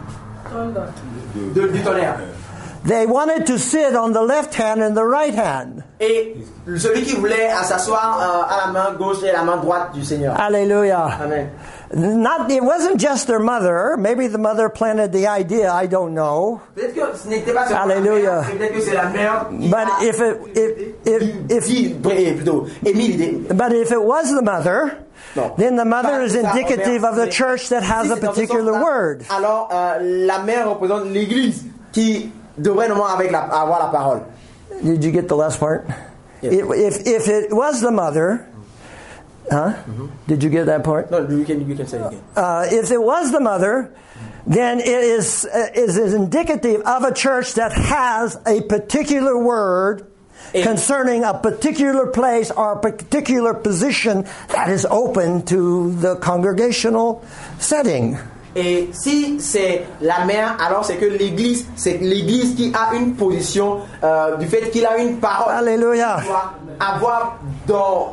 de du tonnerre. They wanted to sit on the left hand and the right hand. Et celui qui voulait s'asseoir euh, à la main gauche et la main droite du Seigneur. Hallelujah. Amen. Not, it wasn't just their mother. Maybe the mother planted the idea. I don't know. Hallelujah. But if it if if, if but if it was the mother, then the mother is indicative of the church that has a particular word. Alors euh, la mère représente l'Église qui devrait normalement avec la, avoir la parole. Did you get the last part? Yes. If if it was the mother. Huh? Mm-hmm. Did you get that part? No, you can you can say it again. Uh, if it was the mother, then it is uh, is, is indicative of a church that has a particular word et concerning a particular place or a particular position that is open to the congregational setting. Et si c'est la mère, alors c'est que l'Église, c'est l'Église qui a une position euh, du fait qu'il a une parole. Alléluia. Qui doit avoir dans.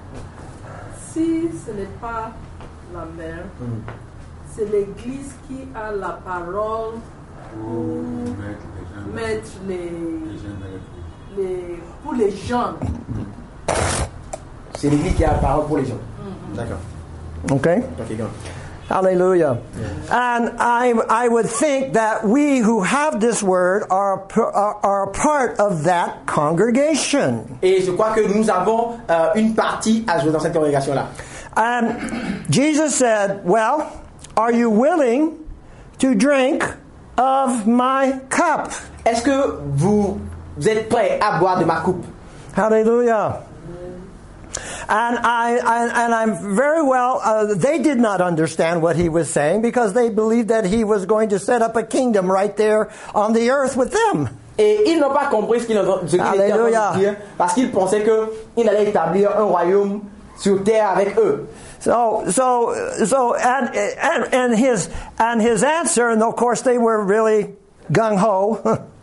Si ce n'est pas la mère, mm. c'est l'Église qui a la parole pour mettre les, les pour les gens. C'est l'Église qui a la parole pour les gens. Mm-hmm. D'accord. Okay. Okay, go on. Hallelujah. Yeah. And I I would think that we who have this word are are, are a part of that congregation. Et je crois que nous avons euh, une partie à jouer dans cette congrégation-là. And Jesus said, "Well, are you willing to drink of my cup?" Est-ce que vous êtes prêts à boire de ma coupe? Hallelujah. And I, I and I'm very well. Uh, they did not understand what he was saying because they believed that he was going to set up a kingdom right there on the earth with them. Et ils n'ont pas compris ce qu'il était en train de dire parce qu'ils pensaient que il allait établir un royaume sur terre avec eux. So, so, so, and and and his and his answer, and of course they were really gung ho.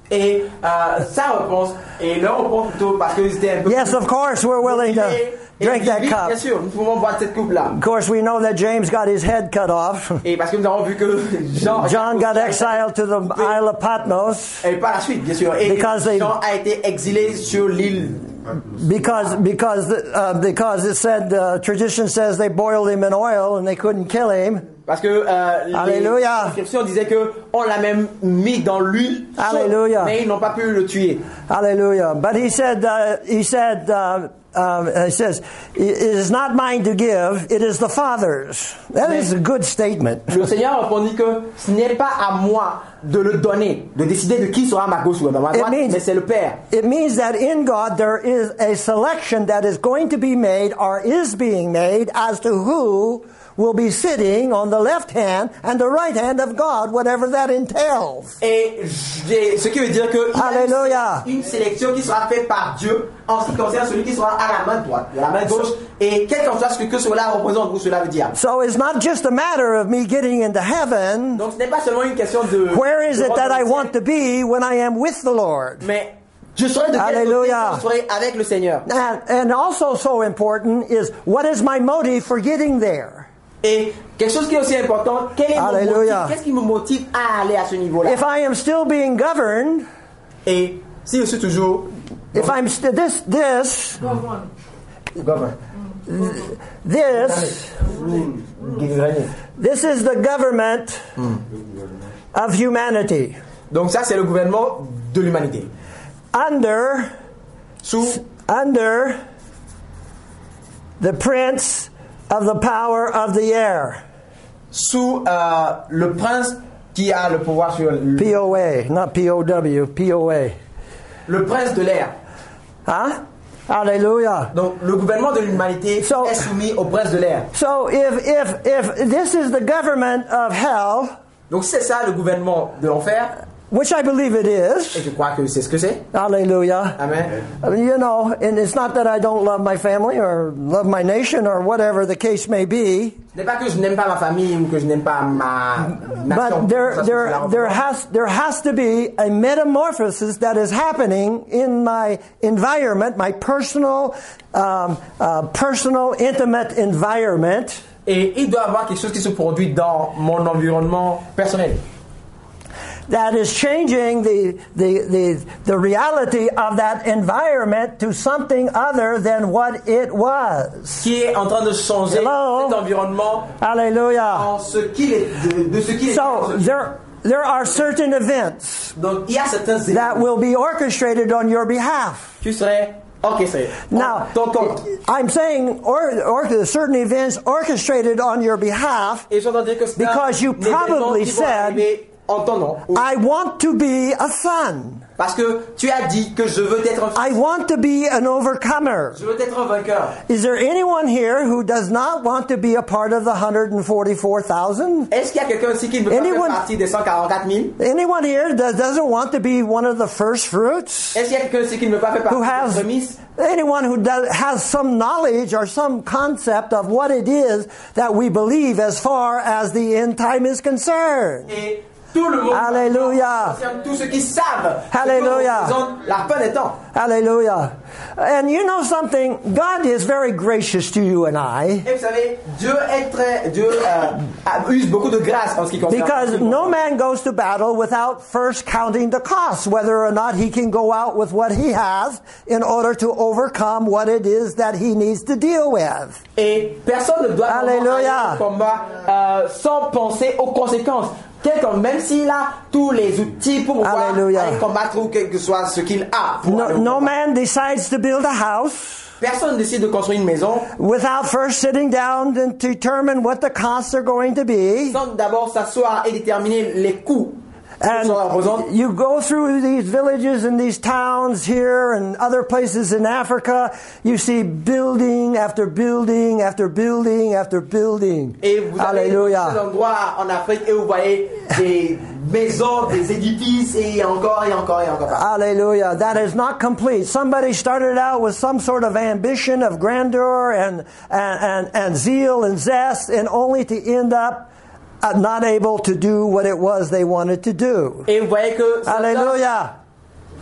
Et euh, sa réponse, et leur réponse plutôt parce qu'ils étaient un peu. Yes, of course, we're willing to drink that oui, cup. bien sûr, nous pouvons boire cette coupe-là. Of course, we know that James got his head cut off. Et parce que nous avons vu que Jean, John got exiled to the Isle of Patmos. Et par la suite, bien sûr, et they, Jean a été exilé sur l'île. Because because uh, because it said uh, tradition says they boiled him in oil and they couldn't kill him. Parce que euh, les inscriptions disaient que on l'a même mis dans l'huile, Hallelujah. Mais ils n'ont pas pu le tuer. Hallelujah. But he said uh, he said uh, um, he says it is not mine to give, it is the Father's. That mais is a good statement. Le Seigneur répondit que ce n'est pas à moi de le donner, de décider de qui sera à ma gauche ou à ma droite, means, mais c'est le Père. It means that in God there is a selection that is going to be made or is being made as to who will be sitting on the left hand and the right hand of God, whatever that entails. Et ce qui veut dire que il y a une sélection qui sera faite par Dieu en ce qui concerne celui qui sera à la main droite, à la main gauche, et quel qu'en soit ce que cela représente ou cela veut dire. So it's not just a matter of me getting into heaven. Donc ce n'est pas seulement une question de. Where is it that I want to be when I am with the Lord? Mais je serai de quel côté je serai avec le Seigneur. And, and also so important is what is my motive for getting there? Et quelque chose qui est aussi important, quel est mon motif, qu'est-ce qui me motive à aller à ce niveau-là? If I am still being governed, et si je suis toujours, if I'm st- this this govern. this this is the government of humanity. Donc ça c'est le gouvernement de l'humanité. Under sous under the prince of the power of the air. Sous euh, le prince qui a le pouvoir sur le... P O A, not P O W, P O A. Le prince de l'air. Hein? Hallelujah. Donc le gouvernement de l'humanité so, est soumis au prince de l'air. So if if if this is the government of hell, donc c'est ça le gouvernement de l'enfer, which I believe it is. Et je crois que c'est ce que c'est. Hallelujah. Amen. I mean, you know, and it's not that I don't love my family or love my nation or whatever the case may be. Ce n'est pas que je n'aime pas ma famille ou que je n'aime pas ma nation. But there, there, there has, there has to be a metamorphosis that is happening in my environment, my personal, um, uh, personal, intimate environment. Et il doit y avoir quelque chose qui se produit dans mon environnement personnel. That is changing the, the, the, the reality of that environment to something other than what it was. Qui est en train de changer Hello? cet environnement Hallelujah. en ce qu'il est, de, de ce qu'il est. So there, there are certain events Donc, il y a certains that will be orchestrated on your behalf. Tu serais orchestré. Now, I'm saying or, or certain events orchestrated on your behalf because you probably said, I want to be a son. Parce que tu as dit que je veux être un fils. I want to be an overcomer. Je veux être un vainqueur. Is there anyone here who does not want to be a part of the one hundred forty-four thousand? Est-ce qu'il y a quelqu'un ici qui ne veut pas faire partie des cent quarante-quatre mille? Anyone here that doesn't want to be one of the first fruits? Est-ce qu'il y a quelqu'un ici qui ne veut pas faire partie des prémices? Anyone who does, has some knowledge or some concept of what it is that we believe as far as the end time is concerned? Et tout le monde, Hallelujah. Tous ceux qui savent Hallelujah. la fin des temps. Hallelujah. And you know something? God is very gracious to you and I. Et vous savez, Dieu est très, Dieu euh, use beaucoup de grâce en ce qui concerne. Because no man goes to battle without first counting the cost, whether or not he can go out with what he has in order to overcome what it is that he needs to deal with. Et personne ne doit aller au combat euh, sans penser aux conséquences. Quelqu'un, même s'il a tous les outils pour pouvoir aller combattre ou quel que soit ce qu'il a. No, no man decides to build a house. Personne décide de construire une maison without first sitting down and determine what the costs are going to be. Sans d'abord s'asseoir et déterminer les coûts. And you go through these villages and these towns here and other places in Africa, you see building after building after building after building. Et vous allez dans des endroits en Afrique et vous voyez des maisons, des édifices et encore et encore et encore. Hallelujah. That is not complete. Somebody started out with some sort of ambition of grandeur and and and, and zeal and zest, and only to end up Uh, not able to do what it was they wanted to do. Et vous voyez que Hallelujah.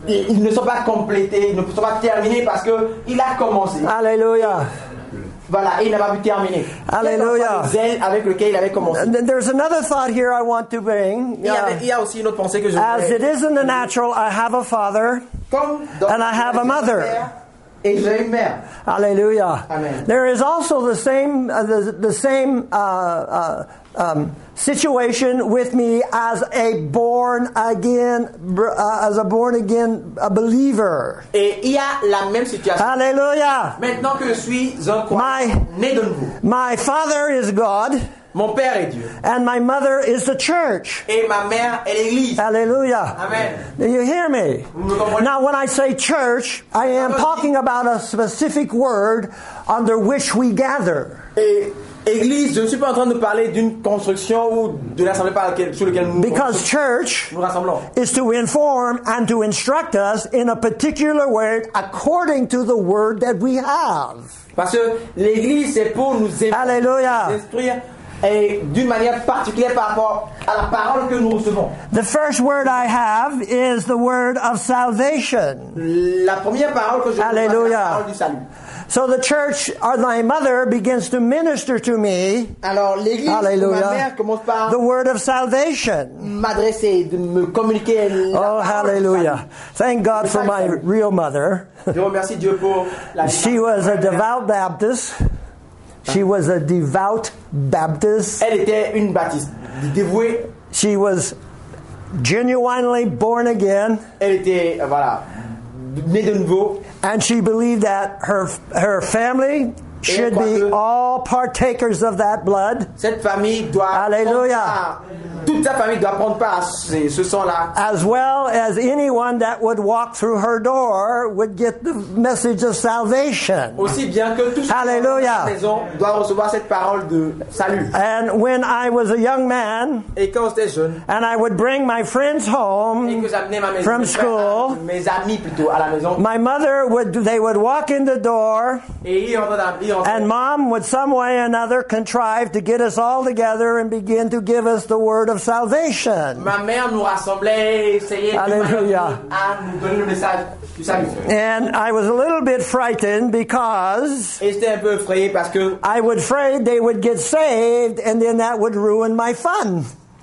ils ne sont pas complétés, ils ne sont pas terminés parce que il a commencé. Alléluia. Voilà, il n'a pas pu terminer. Alléluia. Le zèle avec lequel il avait commencé. There's another thought here I want to bring. Il y, avait, il y a aussi une autre pensée que je As voudrais. it is in the natural, I have a father Comme dans and I have a mother. Et j'ai une mère. Hallelujah. Amen. There is also the same uh, the, the same uh, uh, um, situation with me as a born again uh, as a born again a believer. Et il y a la même situation. Hallelujah. Maintenant que je suis un croyant né de nouveau. My father is God. Mon père est Dieu. And my mother is the church. Et ma mère est l'église. Hallelujah. Amen. Do you hear me? Now when I say church, I am talking about a specific word under which we gather. Et église, je ne suis pas en train de parler d'une construction ou de l'assemblée par laquelle, sur laquelle nous Because church nous rassemblons. Is to inform and to instruct us in a particular way according to the word that we have. Parce que l'église c'est pour nous Hallelujah. instruire et d'une manière particulière par rapport à la parole que nous recevons. The first word I have is the word of salvation. La première parole que je reçois, c'est la parole du salut. So the church, or my mother, begins to minister to me. Alors l'église, Hallelujah, ma mère commence par the word of salvation. M'adresser, de me communiquer. La oh, hallelujah! Thank God for my real mother. Je remercie Dieu pour la. She was a devout Baptist. She was a devout Baptist. Elle était une baptiste dévouée. She was genuinely born again. Elle était voilà née de nouveau. And she believed that her her family should be all partakers of that blood. Cette famille doit. Hallelujah. Toute sa famille doit prendre part à ce, ce sang-là. As well as anyone that would walk through her door would get the message of salvation. Aussi bien que tous ceux qui sont dans la maison doivent recevoir cette parole de salut. And when I was a young man, et quand j'étais jeune, and I would bring my friends home et que j'amenais ma maison, from school, mes amis plutôt à la maison, my mother would they would walk in the door, et ils entraient, ils entraient, and mom would some way or another contrive to get us all together and begin to give us the word of salvation. Ma mère nous rassemblait, essayait Hallelujah. à nous donner le message du salut. And I was a little bit frightened because et j'étais un peu effrayé parce que I was afraid they would get saved and then that would ruin my fun.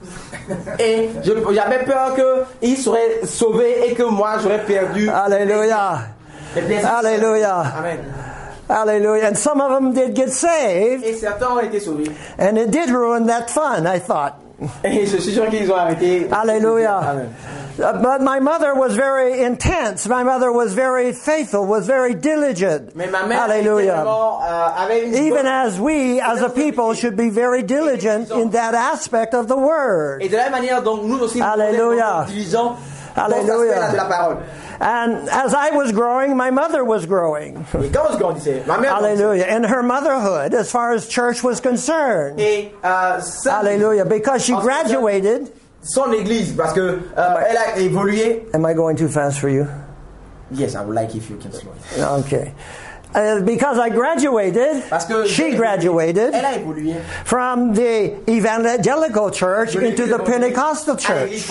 Et je, j'avais peur qu'ils seraient sauvés et que moi j'aurais perdu. Hallelujah. Hallelujah. Amen. Hallelujah. And some of them did get saved. Et certains ont été sauvés. And it did ruin that fun, I thought. Et je suis sûr qu'ils ont arrêté. Hallelujah. Amen. Uh, but my mother was very intense. My mother was very faithful, was very diligent. Mais ma mère Hallelujah. Vraiment, euh, avait une Even as we, as a people, should be very diligent in that aspect of the word. Et de la même manière, donc nous aussi, Hallelujah. nous diligents Hallelujah. de la parole. And as I was growing, my mother was growing. Et quand je grandissais, ma mère Hallelujah. In her motherhood, as far as church was concerned. Et, euh, ça, Hallelujah. Because she graduated. Son église, parce que euh, elle a évolué. Am I going too fast for you? Yes, I would like if you can slow it. Okay. Uh, because I graduated, parce que she graduated elle a évolué from the evangelical church into the Pentecostal church.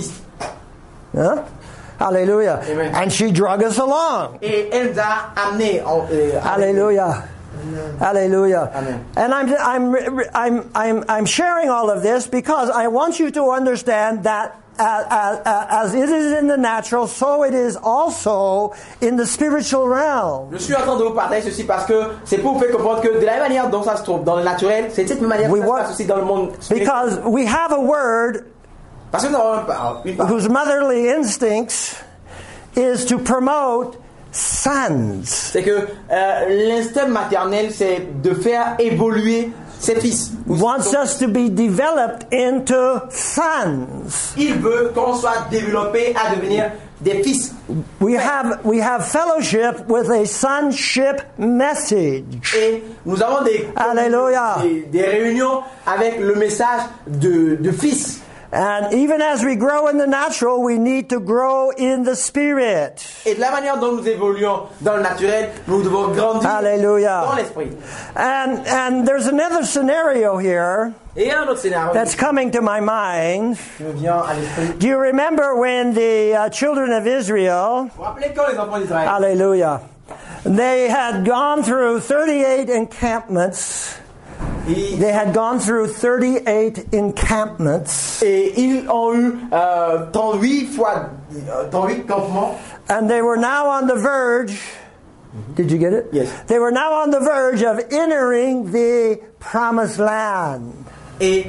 Huh? Hallelujah. Amen. And she drug us along. Et elle nous a amenés en, euh, Hallelujah. Amen. Hallelujah. Amen. And I'm, I'm, I'm, I'm, I'm sharing all of this because I want you to understand that as, as, as it is in the natural, so it is also in the spiritual realm. Je suis en train de vous partager ceci parce que c'est pour vous faire comprendre que de la même manière dont ça se trouve dans le naturel, c'est de cette même manière que ça se passe aussi dans le monde spirituel. Because we have a word Parce que nous avons une parole whose motherly instincts is to promote sons. C'est que euh, l'instinct maternel, c'est de faire évoluer ses fils. Wants us to be developed into sons. Il veut qu'on soit développé à devenir des fils. We have we have fellowship with a sonship message. Et nous avons des, Hallelujah. des, des réunions avec le message de, de fils. And even as we grow in the natural, we need to grow in the spirit. Et de la manière dont nous évoluons dans le naturel, nous devons grandir Hallelujah. dans l'esprit. And and there's another scenario here Et un autre scénario that's coming to my mind. qui me vient à l'esprit. Do you remember when the uh, children of Israel, Vous vous rappelez quand les enfants d'Israël, hallelujah, they had gone through thirty-eight encampments. ils, They had gone through thirty-eight encampments. et ils ont eu euh, trente-huit fois euh, trente-huit campements. And they were now on the verge. Did you get it? Yes. They were now on the verge of entering the promised land. Et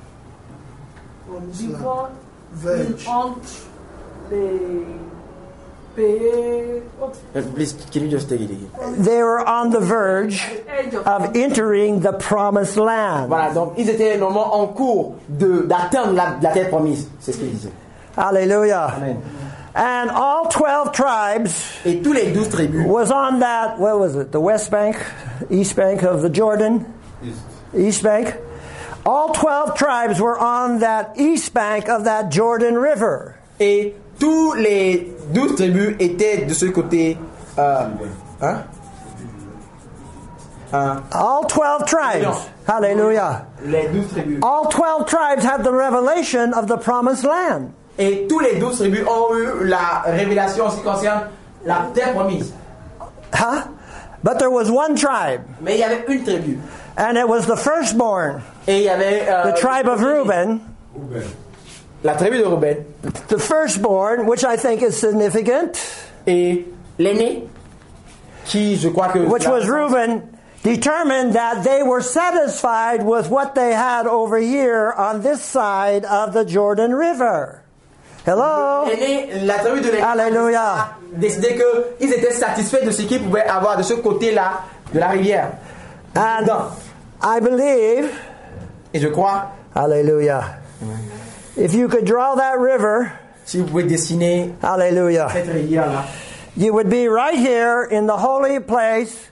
Vivant entre les pays. please, can you just take it again? They were on the verge of entering the promised land. Voilà, donc ils étaient normalement en cours de d'atteindre la, la terre promise. C'est ce qu'ils disaient. Hallelujah. Amen. And all twelve tribes Et tous les douze tribus was on that, what was it, the west bank, east bank of the Jordan? East. East bank. All twelve tribes were on that east bank of that Jordan River. et tous les douze tribus étaient de ce côté. Euh, hein? Hein? All twelve tribes. Hallelujah. Les douze tribus. All twelve tribes had the revelation of the promised land. Et tous les douze tribus ont eu la révélation en ce qui concerne la terre promise. Huh? But there was one tribe, Mais il y avait une tribu. and it was the firstborn, Et il y avait euh, the tribe of Reuben, la tribu de Reuben. the firstborn, which I think is significant, Et l'aîné, qui je crois que... which was Reuben, determined that they were satisfied with what they had over here on this side of the Jordan River. Hello? L'aîné, la tribu de l'aîné Hallelujah. a décidé qu'ils étaient satisfaits de ce qu'ils pouvaient avoir de ce côté-là de la rivière. And Non. I believe, Et je crois, hallelujah, if you could draw that river, si vous pouvez dessiner hallelujah, cette rivière-là, you would be right here in the holy place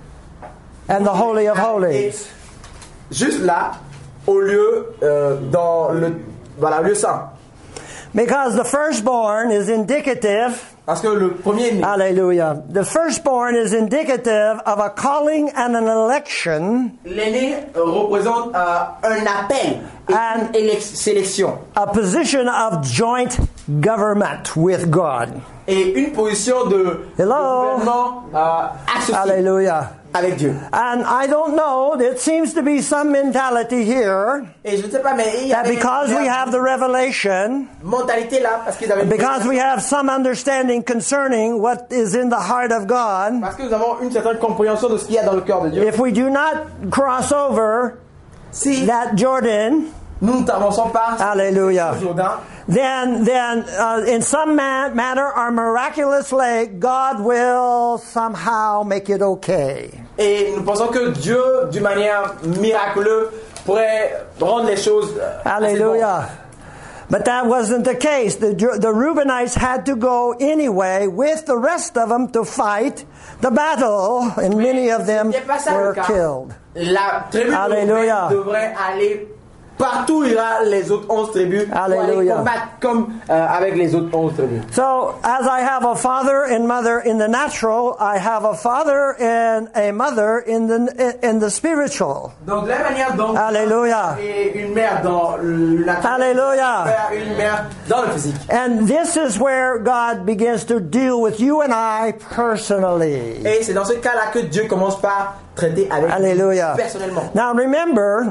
and the holy of holies. juste là, au lieu, euh, dans le, voilà, le lieu saint. Because the firstborn is indicative, Parce que le premier-né, hallelujah, the firstborn is indicative of a calling and an election, l'aîné représente euh, un appel et And- une élec- sélection. a position of joint government with God. Et une position de, de Hello. gouvernement euh, associé Hallelujah. avec Dieu. And I don't know, there seems to be some mentality here Et je ne sais pas, mais il y that avait because we have the revelation, une mentalité là, parce qu'ils avaient une because we have some understanding concerning what is in the heart of God, parce que nous avons une certaine compréhension de ce qu'il y a dans le cœur de Dieu. if we do not cross over Si that Jordan, nous n'avançons pas hallelujah, sur le Jourdain, then then uh, in some man- manner or miraculously, God will somehow make it okay. et nous pensons que Dieu, d'une manière miraculeuse, pourrait rendre les choses euh, assez Hallelujah. But that wasn't the case. The, the Reubenites had to go anyway with the rest of them to fight the battle, and bonnes. many of them C'est pas ça le were cas. killed. La tribu de Alléluia. Reuben devrait aller partout où il y aura les autres onze tribus pour aller Alléluia. combattre comme euh, avec les autres onze tribus. So, as I have a father and mother in the natural, I have a father and a mother in the in the spiritual. Donc de la manière dont Alléluia. et une mère dans le naturel, Alléluia. une mère dans le physique. And this is where God begins to deal with you and I personally. Et c'est dans ce cas-là que Dieu commence par traiter avec Hallelujah. nous personnellement. Now remember,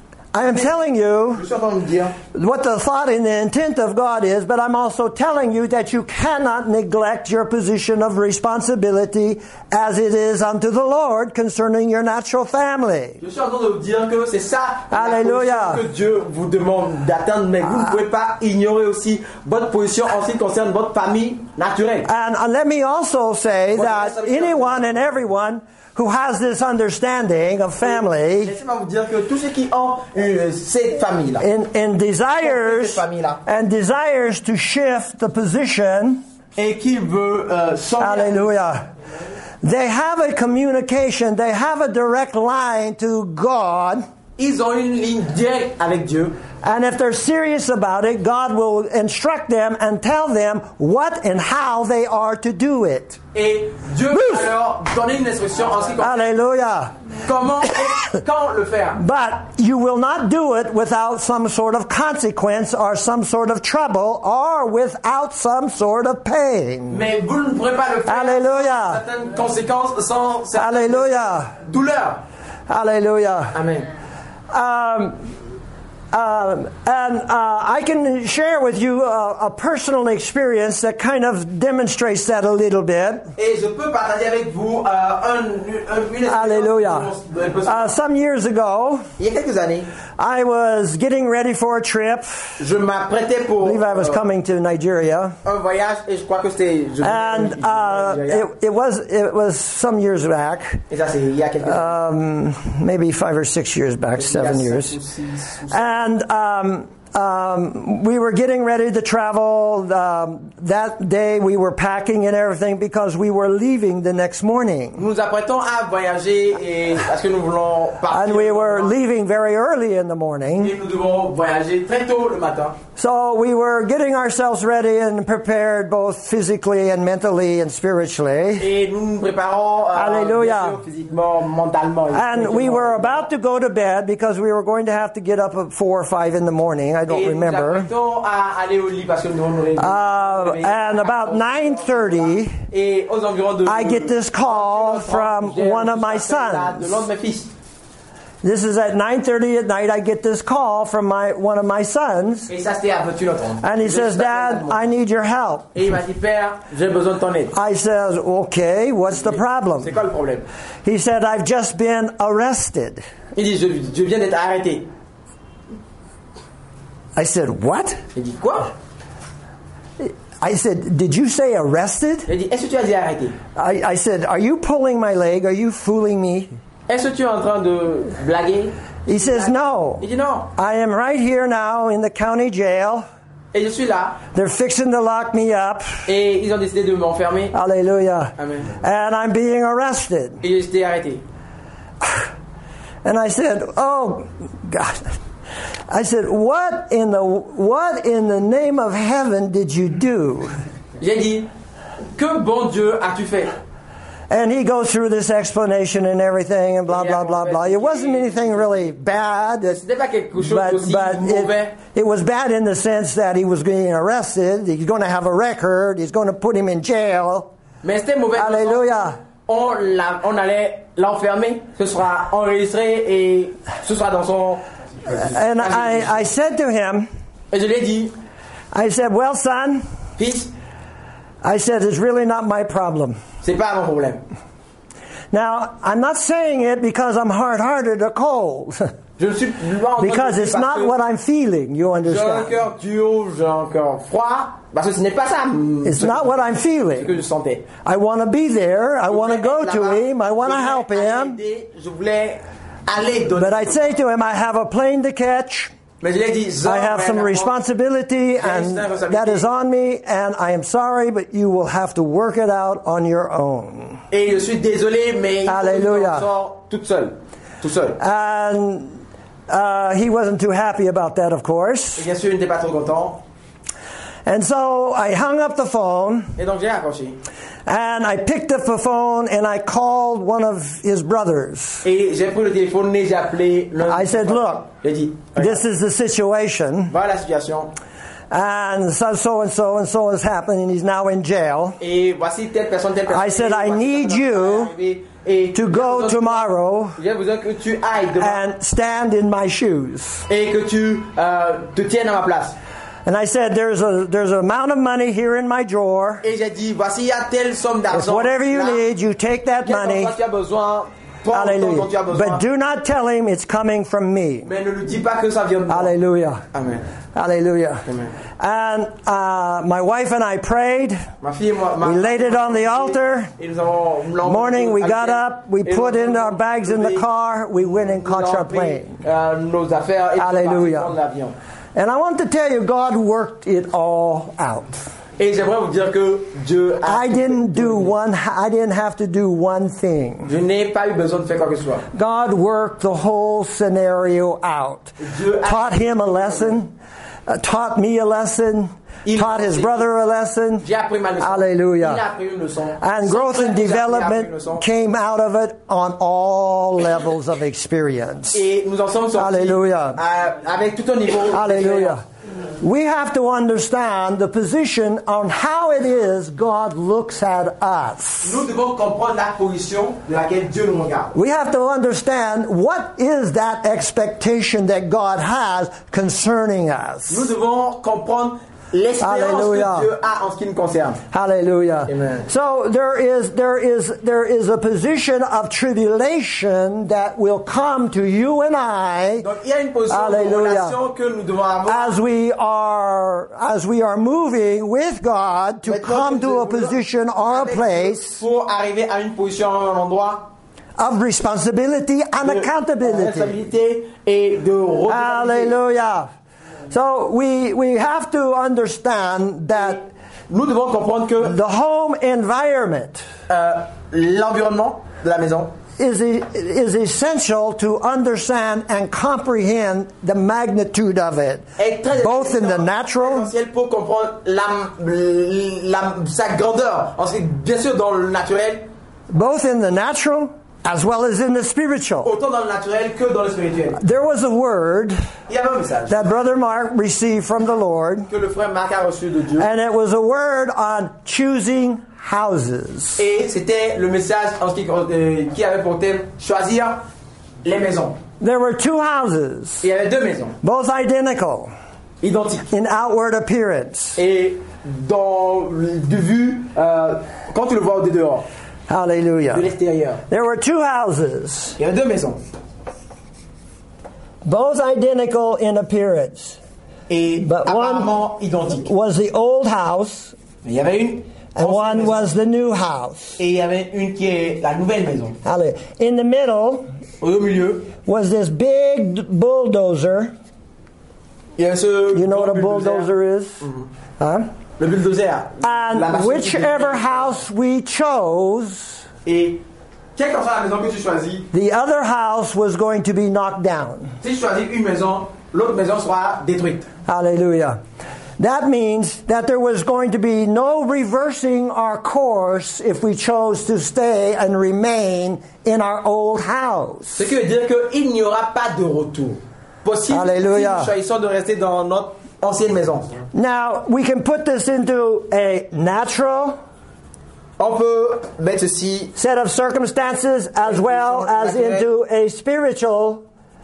I am telling you Je suis en train de dire what the thought and the intent of God is, but I'm also telling you that you cannot neglect your position of responsibility as it is unto the Lord concerning your natural family. Je suis en train de vous dire que c'est ça Alléluia. la position que Dieu vous demande d'atteindre, mais vous ne pouvez pas ignorer aussi votre position en ce qui concerne votre famille naturelle. And uh, let me also say that anyone and everyone who has this understanding of family Laissez-moi vous dire que tous ceux qui ont euh, cette famille-là, and, and desires and desires to shift the position, et qui veut euh, changer, hallelujah, they have a communication, they have a direct line to God. ils ont une ligne directe avec Dieu. And if they're serious about it, God will instruct them and tell them what and how they are to do it. Et Dieu va leur donner une instruction en ce qui concerne Hallelujah. comment et quand le faire. But you will not do it without some sort of consequence or some sort of trouble or without some sort of pain. Mais vous ne pourrez pas le faire Hallelujah. sans certaines conséquences, sans certaines Hallelujah. douleurs. Hallelujah. Amen. Um, Um, and uh, I can share with you a, a personal experience that kind of demonstrates that a little bit. Et je peux partager avec vous euh, un, un, une Hallelujah. Uh, some years ago, il y a quelques années, I was getting ready for a trip. Je m'apprêtais pour I believe I was coming to Nigeria. Un voyage et je crois que c'était And uh, it, it was it was some years back. Et ça c'est il y a quelques um, maybe five or six years back, seven years. And um, um, we were getting ready to travel. Um, that day we were packing and everything because we were leaving the next morning. Nous nous apprêtons à voyager et parce que nous voulons partir. And we were leaving very early in the morning. Et nous devons voyager très tôt le matin. So we were getting ourselves ready and prepared both physically and mentally and spiritually. Et nous nous préparons euh, Hallelujah. physiquement, mentalement. And we were about to go to bed because we were going to have to get up at four or five in the morning. I don't et remember. Nous nous à aller au lit parce que nous nous uh, and about nine thirty, et aux environs de I get this call from one of my sons. De l'un de mes fils. This is at nine thirty at night. I get this call from my one of my sons. Et ça c'était à vingt et une heures trente. And he says, "Dad, I need your help." Et il m'a dit, Père, j'ai besoin de ton aide. I says, "Okay, what's the problem?" C'est quoi le problème? He said, "I've just been arrested." Il dit, je, je viens d'être arrêté. I said, "What?" Il dit, quoi? I said, "Did you say arrested?" Il dit, est-ce que tu as dit arrêté? I, I said, "Are you pulling my leg? Are you fooling me?" Est-ce que tu es en train de blaguer? He says, "No. Il dit non. I am right here now in the county jail. Et je suis là. They're fixing to lock me up." Et ils ont décidé de m'enfermer. Hallelujah. Amen. And I'm being arrested. Et j'ai été arrêté. And I said, "Oh, God." I said, "What in the what in the name of heaven did you do?" J'ai dit, que bon Dieu as-tu fait? And he goes through this explanation and everything and blah, blah, blah, blah. It wasn't anything really bad. C'était pas quelque chose But, aussi but mauvais. it, it was bad in the sense that he was being arrested. He's going to have a record. He's going to put him in jail. Mais c'était mauvais. Hallelujah. On, la, on allait l'enfermer. Ce sera enregistré et ce sera dans son... And I, I said to him, et je lui ai dit, I said, "Well, son," fils, I said, "it's really not my problem." c'est pas mon problème. Now, I'm not saying it because I'm hard-hearted or cold. Je ne suis pas because it's not what I'm feeling, you J'ai un understand? cœur dur, j'ai un cœur froid, parce que ce n'est pas ça. It's not what I'm Ce que feeling. je sentais. I want to be there. I want to Je go voulais to être him. I want to là-bas. help Je voulais him. aider. Je voulais aller donner. But I'd say to him, I have a plane to catch. Mais je lui ai dit, I have some responsibility, and that is on me, and I am sorry, but you will have to work it out on your own. Et je suis désolé, mais il faut que je m'en sorte toute seule. Tout seul. And uh, he wasn't too happy about that, of course. Et bien sûr, il n'était pas trop content. And so I hung up the phone. Et donc j'ai accroché. And I picked up the phone and I called one of his brothers. Et j'ai pris le téléphone et j'ai appelé l'un. I said, "Look, j'ai dit, this is the situation. voilà la situation. And so, so and so and so has happened, and he's now in jail. Et voici telle personne, telle personne. I said, I need you to go tomorrow J'ai besoin que tu ailles demain and stand in my shoes." et que tu euh, te tiennes à ma place. And I said, there's a there's an amount of money here in my drawer. Et j'ai dit, voici, il y a telle somme d'argent. Whatever you là. need, you take that Quel money. endroit tu as besoin, prends le temps dont tu as Hallelujah. besoin. But do not tell him it's coming from me. Mais ne lui dis pas que ça vient de moi. Hallelujah. Amen. Hallelujah. Amen. And uh, my wife and I prayed. Ma fille et moi, ma We laid it on the altar. Et nous avons l'emmené Morning, we à got l'hôtel. up. We Et put nous in avons our bags in the levé, car. We went and nous caught avons our pris, plane. euh, nos affaires et Hallelujah. nous sommes partis prendre l'avion. And I want to tell you, God worked it all out. Et j'aimerais vous dire que Dieu a I didn't do one, I didn't have to do one thing. Je n'ai pas eu besoin de faire quoi que ce soit. God worked the whole scenario out. Dieu a taught him a lesson, uh, taught me a lesson, Il taught his brother a lesson. J'ai appris ma leçon. Hallelujah. Il a appris une leçon. And Son growth frère and nous a appris une development leçon. came out of it on all levels of experience. Et nous en sommes sortis Hallelujah. à- avec tout un niveau. Hallelujah. We have to understand the position on how it is God looks at us. Nous devons comprendre la position de laquelle Dieu nous regarde. We have to understand what is that expectation that God has concerning us. Nous devons comprendre l'espérance Hallelujah. que Dieu a en ce qui nous concerne. Hallelujah. Amen. So there is there is there is a position of tribulation that will come to you and I Donc il y a une position Hallelujah. de relation que nous devons avoir. as we are as we are moving with God to Maintenant, come nous to a devons position or a avec place Dieu pour arriver à une position, à un endroit of responsibility and de accountability. responsabilité et de redevabilité. Hallelujah. So we we have to understand that Nous devons comprendre que the home environment euh, l'environnement de la maison is is essential to understand and comprehend the magnitude of it, est très both in the natural, essentiel pour comprendre la, la, sa grandeur. Ensuite, bien sûr dans le naturel, both in the natural as well as in the spiritual. autant dans le naturel que dans le spirituel. There was a word Il y avait un message that Brother Mark received from the Lord, que le frère Marc a reçu de Dieu. and it was a word on choosing houses. Et c'était le message en ce qui, euh, qui avait pour thème choisir les maisons. There were two houses, Il y avait deux maisons both identical identiques. in outward appearance. Et dans du vue, euh, quand tu le vois de dehors, de Hallelujah. l'extérieur, There were two houses, il y avait deux maisons. both identical in appearance. Et But apparemment identiques. Was the old house, Mais il y avait une and ancienne one maison. was the new house. Et il y avait une qui est la nouvelle maison. Hallelujah. In the middle Au milieu, was this big bulldozer. il y a ce You know what a grand bulldozer is? Huh? Le bulldozer. la And machine qui whichever détruit. house we chose, Et quelle que soit la maison que tu choisis, the other house was going to be knocked down. si tu choisis une maison, l'autre maison sera détruite. Hallelujah. That means that there was going to be no reversing our course if we chose to stay and remain in our old house. Ce qui veut dire qu'il n'y aura pas de retour possible Alléluia. si nous choisissons de rester dans notre ancienne maison. Now, we can put this into a natural On peut mettre ceci set of circumstances as well as into a spiritual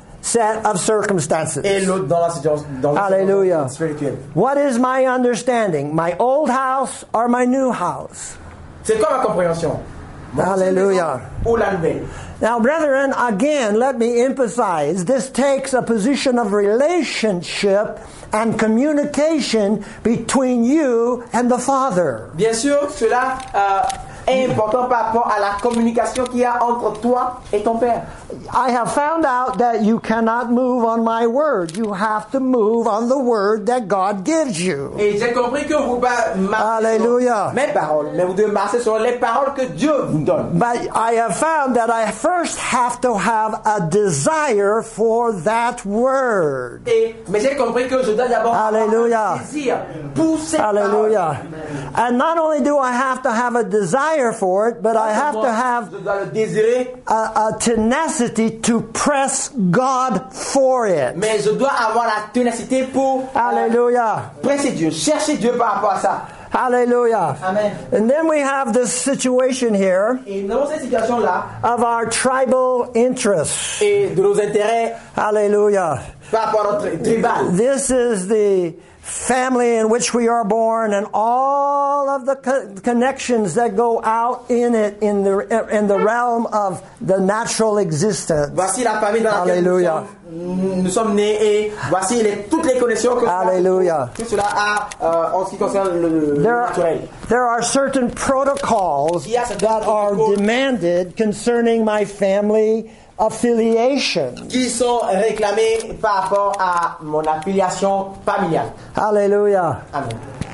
set of circumstances. et l'autre dans la situation dans la Alléluia. situation spirituelle. What is my understanding? My old house or my new house? C'est quoi ma compréhension? Mon ancienne Hallelujah. maison ou la nouvelle? Now, brethren, again, let me emphasize, this takes a position of relationship and communication between you and the Father. Bien sûr, cela euh, est important par rapport à la communication qu'il y a entre toi et ton Père. I have found out that you cannot move on my word. You have to move on the word that God gives you. Et j'ai compris que vous ba- marchez Alléluia. sur mes paroles, mais vous devez marcher sur les paroles que Dieu vous donne. But I have found that I first have to have a desire for that word. Et, mais j'ai compris que je dois d'abord Alléluia. avoir un désir pour cette Hallelujah. And not only do I have to have a desire for it, but I have to have Je dois le désirer, a, a tenacity to press God for it. mais je dois avoir la ténacité pour euh, Hallelujah. presser Dieu, chercher Dieu par rapport à ça. Hallelujah. Amen. And then we have this situation here Et dans cette situation-là, of our tribal interests. et de nos intérêts Hallelujah. par rapport à notre tribal. This is the family in which we are born and all of the co- connections that go out in it in the in the realm of the natural existence. Voici la famille dans laquelle nous Alléluia. sommes, nous sommes nés et voici les, toutes les connexions que Alléluia. cela, que cela a euh, en ce qui concerne le, le There are, naturel. there are certain protocols Il y a certains that are protocoles demanded concerning my family affiliation. Qui sont réclamés par rapport à mon affiliation familiale. Hallelujah. Amen.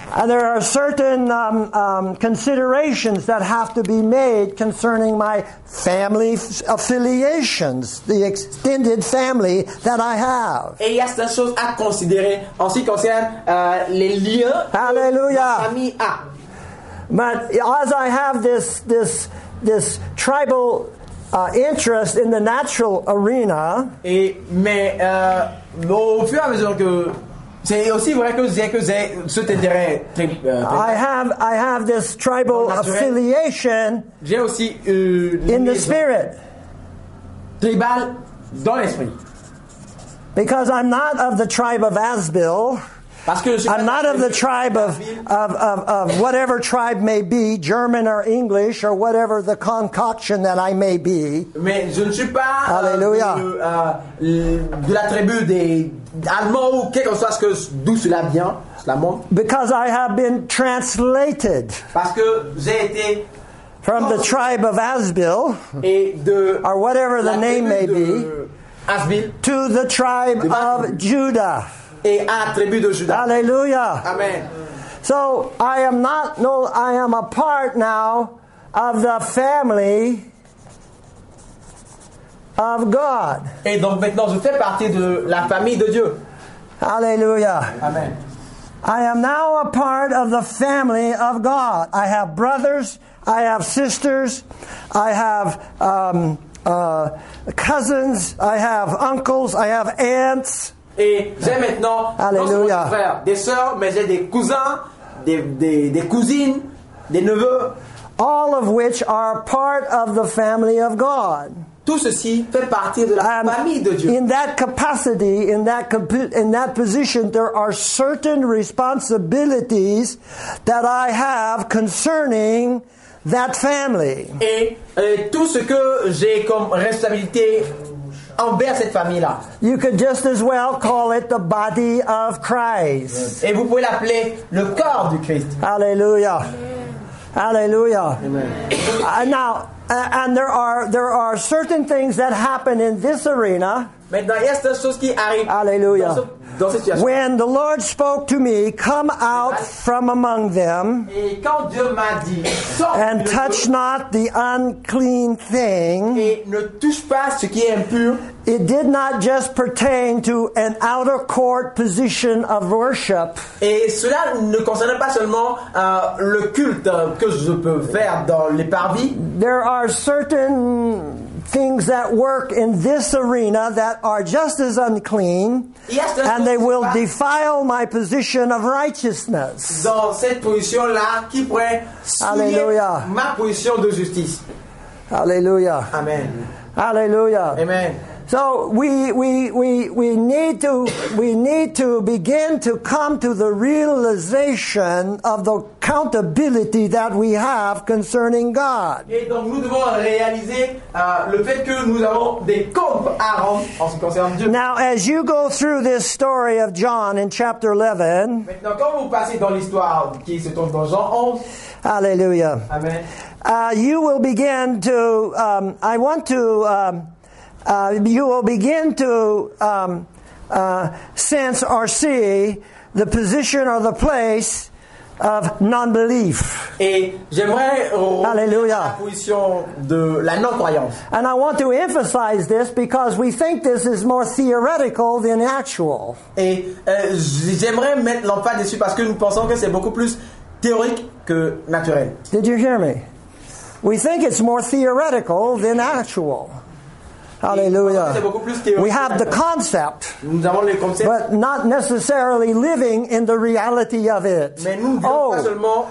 And there are certain um, um, considerations that have to be made concerning my family affiliations, the extended family that I have. Et il y a certaines choses à considérer en ce qui concerne euh, les liens Hallelujah. que la famille a. But as I have this this this tribal uh, interest in the natural arena, et mais euh, au fur et à mesure que c'est aussi vrai que j'ai que j'ai cet intérêt très, euh, I have I have this tribal affiliation j'ai aussi euh, in the spirit, tribal dans l'esprit. Because I'm not of the tribe of Asbil. Parce que je suis I'm not of the tribe of, of, of, of whatever tribe may be, German or English or whatever the concoction that I may be. Mais je ne suis pas Alléluia. Euh, euh, de la tribu des Allemands ou quel que soit ce que d'où cela vient, cela monte. Because I have been translated. Parce que j'ai été from the tribe of Asbil, et de or whatever the name may be, Asbil, to the tribe of Judah. Et à la tribu de Juda. Hallelujah. Amen. So I am not no I am a part now of the family of God. Et donc maintenant je fais partie de la famille de Dieu. Hallelujah. Amen. I am now a part of the family of God. I have brothers, I have sisters, I have um, uh, cousins, I have uncles, I have aunts. Et j'ai maintenant non seulement des frères, des sœurs, mais j'ai des cousins, des, des, des cousines, des neveux. All of which are part of the family of God. Tout ceci fait partie de la And famille de Dieu. In that capacity, in that in that position, there are certain responsibilities that I have concerning that family. Et, et tout ce que j'ai comme responsabilité envers cette famille-là. You could just as well call it the body of Christ. Et vous pouvez l'appeler le corps du Christ. Hallelujah. Hallelujah. Amen. Uh, now, uh, and there are there are certain things that happen in this arena. Maintenant, il y a certaines choses qui arrivent Hallelujah. dans, ce, dans cette situation. When the Lord spoke to me, come out from among them. Et quand Dieu m'a dit, and touch not the unclean thing. Et ne touche pas ce qui est impur. It did not just pertain to an outer court position of worship. Et cela ne concerne pas seulement euh, le culte que je peux faire dans les parvis. There are certain things that work in this arena that are just as unclean, and they will defile my position of righteousness. Dans cette position-là, qui pourrait souiller ma position de justice. Hallelujah. Amen. Hallelujah. Amen. So we we we we need to we need to begin to come to the realization of the accountability that we have concerning God. Et donc nous devons réaliser euh, le fait que nous avons des comptes à rendre en ce qui concerne Dieu. Now, as you go through this story of John in chapter eleven, maintenant quand vous passez dans l'histoire qui se trouve dans Jean onze, hallelujah. Amen. Uh, you will begin to. Um, I want to. Um, Uh, you will begin to um, uh, sense or see the position or the place of non-belief. Et j'aimerais Hallelujah. la position de la non-croyance. And I want to emphasize this because we think this is more theoretical than actual. Et euh, j'aimerais mettre l'emphase dessus parce que nous pensons que c'est beaucoup plus théorique que naturel. Did you hear me? We think it's more theoretical than actual. Hallelujah. We have the concept, but not necessarily living in the reality of it. Oh,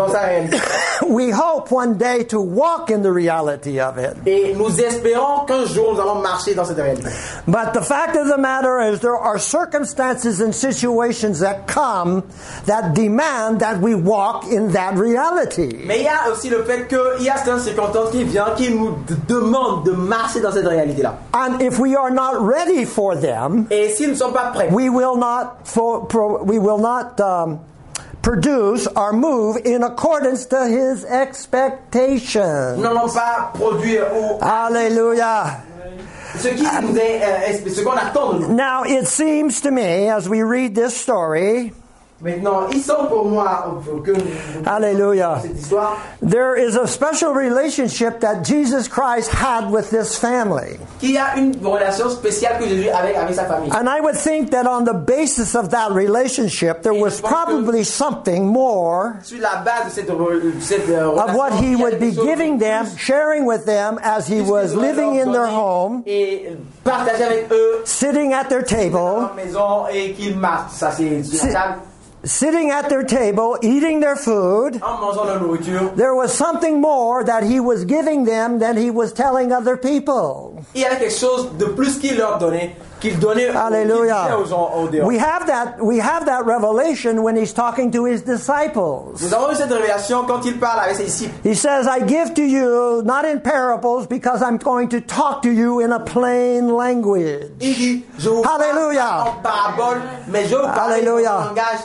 we hope one day to walk in the reality of it. Et nous espérons qu'un jour nous allons marcher dans cette réalité. But the fact of the matter is there are circumstances and situations that come that demand that we walk in that reality. Mais il y a aussi le fait qu'il y a certaines circonstances qui viennent qui nous demandent de marcher dans cette réalité. And if we are not ready for them, et si nous ne sommes pas prêts, we will not for, pro, we will not um, produce or move in accordance to His expectations. Nous n'allons pas produire ou Hallelujah. Ce qui nous est, euh, ce qu'on attend de nous. Now it seems to me, as we read this story, Maintenant, il semble pour moi que Hallelujah. cette histoire, there is a special relationship that Jesus Christ had with this family. qu'il y a une relation spéciale que Jésus avait avec sa famille. And I would think that on the basis of that relationship, there was probably something more Sur la base de cette, cette relation, of what he would be giving them, sharing with them as he was living in their home, et partager avec eux sitting at their dans table, leur maison et qu'ils marchent. Ça c'est sur la table. sitting at their table, eating their food. En mangeant leur nourriture. There was something more that he was giving them than he was telling other people. Il y avait quelque chose de plus qu'il leur donnait, qu'il donnait Hallelujah. aux gens au dehors. We have that we have that revelation when he's talking to his disciples. Nous avons eu cette révélation quand il parle avec ses disciples. He says, I give to you not in parables because I'm going to talk to you in a plain language. Il dit, je vous Hallelujah. parle en parabole, mais je vous parle Hallelujah. en langage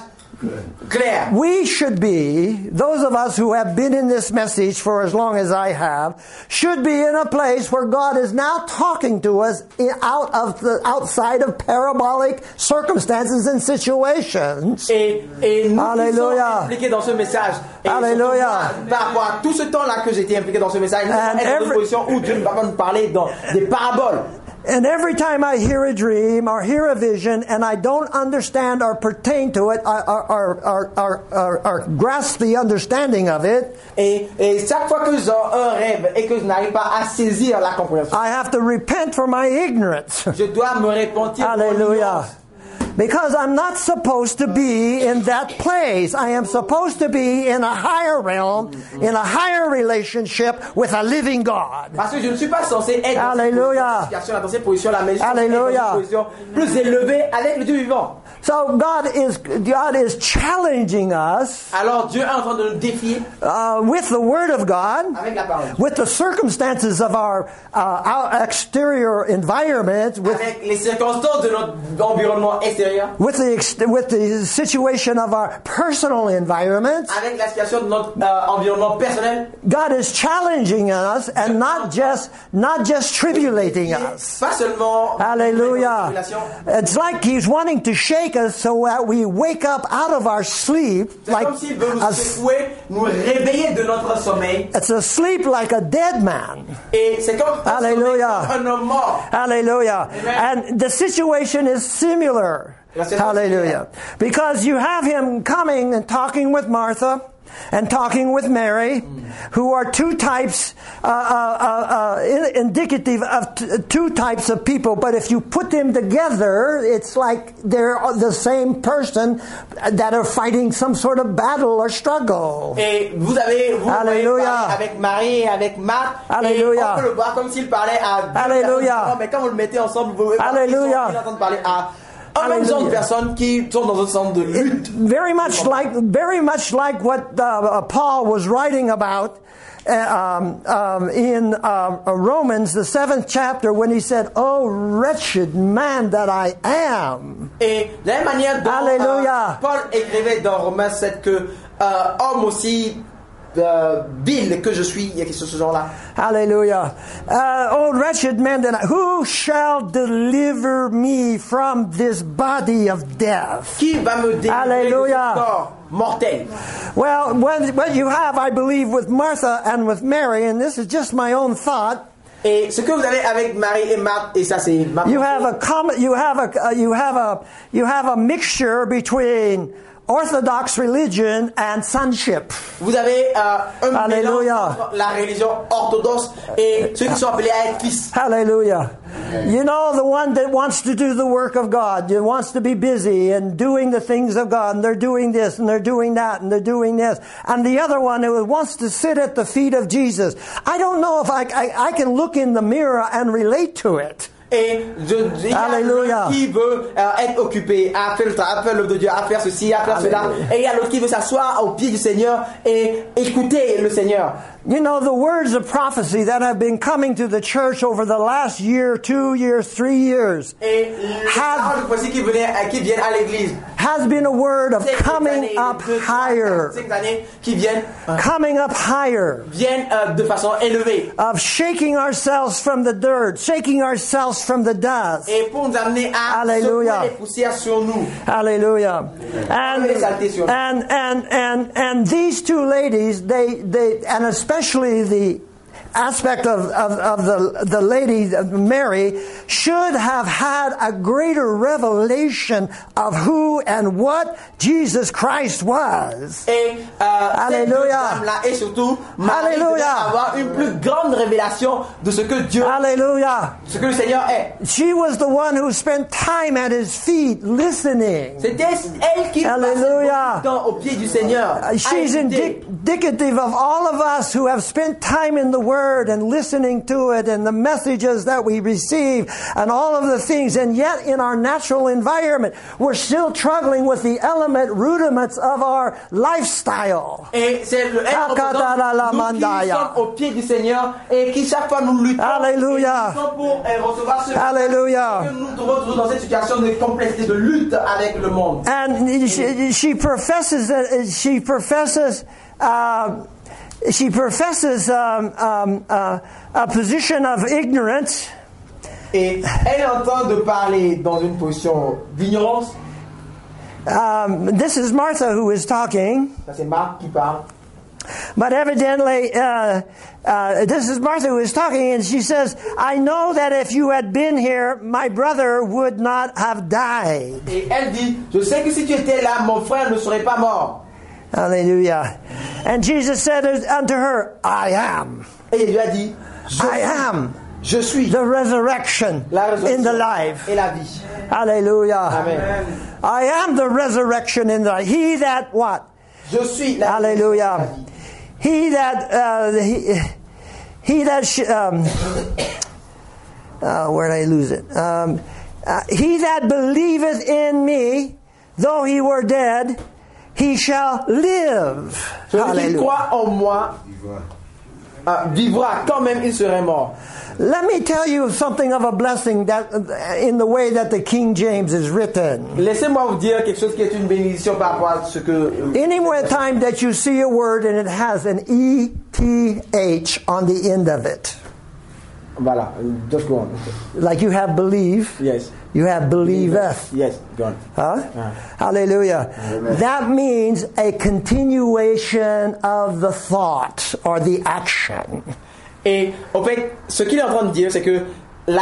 clair. We should be, those of us who have been in this message for as long as I have, should be in a place where God is now talking to us in, out of the outside of parabolic circumstances and situations. Et, et nous qui sommes Hallelujah. impliqués dans ce message, et Hallelujah. surtout, par rapport à tout ce temps-là que j'étais impliqué dans ce message, nous And sommes dans une every- position où Dieu va nous parler dans des paraboles. And every time I hear a dream or hear a vision and I don't understand or pertain to it or, or, or, or, or, or grasp the understanding of it, Et, et chaque fois que j'ai un rêve et que je n'arrive pas à saisir la compréhension, I have to repent for my ignorance. je dois me repentir. pour Hallelujah. l'ignorance. Because I'm not supposed to be in that place. I am supposed to be in a higher realm, in a higher relationship with a living God. Parce que je ne suis pas censé être Hallelujah. dans cette situation, dans cette position-là, mais je suis censé être Hallelujah. dans une position plus élevée avec le Dieu vivant. So God is God is challenging us Alors Dieu est en train de nous défier uh, with the Word of God, avec la parole. with the circumstances of our, uh, our exterior environment, with Avec les circonstances de notre environnement extérieur, with the ex- with the situation of our personal environment. avec la situation de notre euh, environnement personnel. God is challenging us and not just not just tribulating us. Pas seulement Hallelujah. tribulation. It's like He's wanting to shake us so that we wake up out of our sleep C'est like comme s'il veut nous a, secouer, nous réveiller de notre sommeil. it's a sleep like a dead man. Et c'est comme un sommeil Hallelujah. comme un homme mort. Hallelujah. Amen. And the situation is similar. La situation Hallelujah. Because you have Him coming and talking with Martha and talking with Mary, who are two types, uh, uh, uh, uh, indicative of t- two types of people. But if you put them together, it's like they're the same person that are fighting some sort of battle or struggle. Et vous avez, vous Hallelujah. voyez parler avec Marie et avec Marthe. Hallelujah. Et on peut le voir comme s'il parlait à deux Hallelujah. personnes différentes, mais quand vous le mettez ensemble, vous pouvez voir qu'ils sont Hallelujah. en train de parler à un même genre de personnes qui sont dans un centre de lutte. Very much like, very much like what uh, Paul was writing about uh, um, um, in uh, Romans, the seventh chapter, when he said, "Oh, wretched man that I am." Et de la même manière dont Alléluia. euh, Paul écrivait dans Romains sept que euh, homme aussi euh, vil que je suis, il y a quelque chose de ce genre-là. Hallelujah. Uh, oh, wretched man that I, who shall deliver me from this body of death? Qui va me délivrer Alléluia. de ce corps mortel? Well, when, what you have, I believe, with Martha and with Mary, and this is just my own thought, Et ce que vous avez avec Marie et Marthe, et ça c'est ma you have a com- you have a uh, you have a you have a mixture between Orthodox religion and sonship. Vous avez euh, un Hallelujah. mélange entre la religion orthodoxe et ceux qui sont appelés à être fils. Hallelujah. You know, the one that wants to do the work of God, that wants to be busy and doing the things of God, and they're doing this and they're doing that and they're doing this. And the other one who wants to sit at the feet of Jesus. I don't know if I, I, I can look in the mirror and relate to it. Et je, il y a Alléluia. l'autre qui veut euh, être occupé à faire le travail, à faire l'œuvre de Dieu, à faire ceci, à faire cela. Alléluia. Et il y a l'autre qui veut s'asseoir au pied du Seigneur et écouter le Seigneur. You know, the words of prophecy that have been coming to the church over the last year, two years, three years, Et les paroles de prophétie qui viennent, qui viennent à l'église has been a word of coming up higher. Coming up higher. Viennent euh, de façon élevée. Of shaking ourselves from the dirt, shaking ourselves from the dust. Et pour nous amener à Hallelujah. secouer les poussières sur nous. Hallelujah. And, and, and, and, and these two ladies, they, they, and especially the aspect of, of, of the, the lady, Mary, should have had a greater revelation of who and what Jesus Christ was. Et, euh, Hallelujah. Et surtout, Marie devait avoir une plus grande révélation de ce que Dieu, Hallelujah. ce que le Seigneur est. She was the one who spent time at His feet listening. C'était elle qui passait beaucoup de temps au pied du Seigneur. She's indicative of all of us who have spent time in the Word and listening to it and the messages that we receive and all of the things, and yet in our natural environment we're still struggling with the element rudiments of our lifestyle. Et c'est le elle représente nous qui sommes au pied du Seigneur et qui chaque fois nous luttons. Hallelujah. Pour recevoir ce Hallelujah. que nous devons toujours dans cette situation de complexité, de lutte avec le monde. And she, she professes that she professes uh, She professes um, um, uh, a position of ignorance. Et elle entend de parler dans une position d'ignorance. Um, this is Martha who is talking. Ça c'est Marthe qui parle. But evidently, uh, uh, this is Martha who is talking, and she says, "I know that if you had been here, my brother would not have died." Et elle dit, je sais que si tu étais là, mon frère ne serait pas mort. Hallelujah. And Jesus said unto her, I am. Et il lui a dit, je I am. Je suis. The resurrection La in the life. Et la vie. Hallelujah. Amen. I am the resurrection in the life. He that what? Je suis la Hallelujah. vie. He that, uh, he, he that, sh- um, uh, where did I lose it? Um, uh, he that believeth in me, though he were dead, he shall live. Celui qui croit en moi uh, vivra quand même il serait mort. Let me tell you something of a blessing that in the way that the King James is written. Laissez-moi vous dire quelque chose qui est une bénédiction par rapport à ce que. Any time that you see a word and it has an E T H on the end of it. Voilà, just go on. Like you have believe. Yes. You have believeth. Yes, go on. Huh? Uh, Hallelujah. Amen. That means a continuation of the thought or the action. Et en fait, ce qu'il est en train de dire, c'est que la,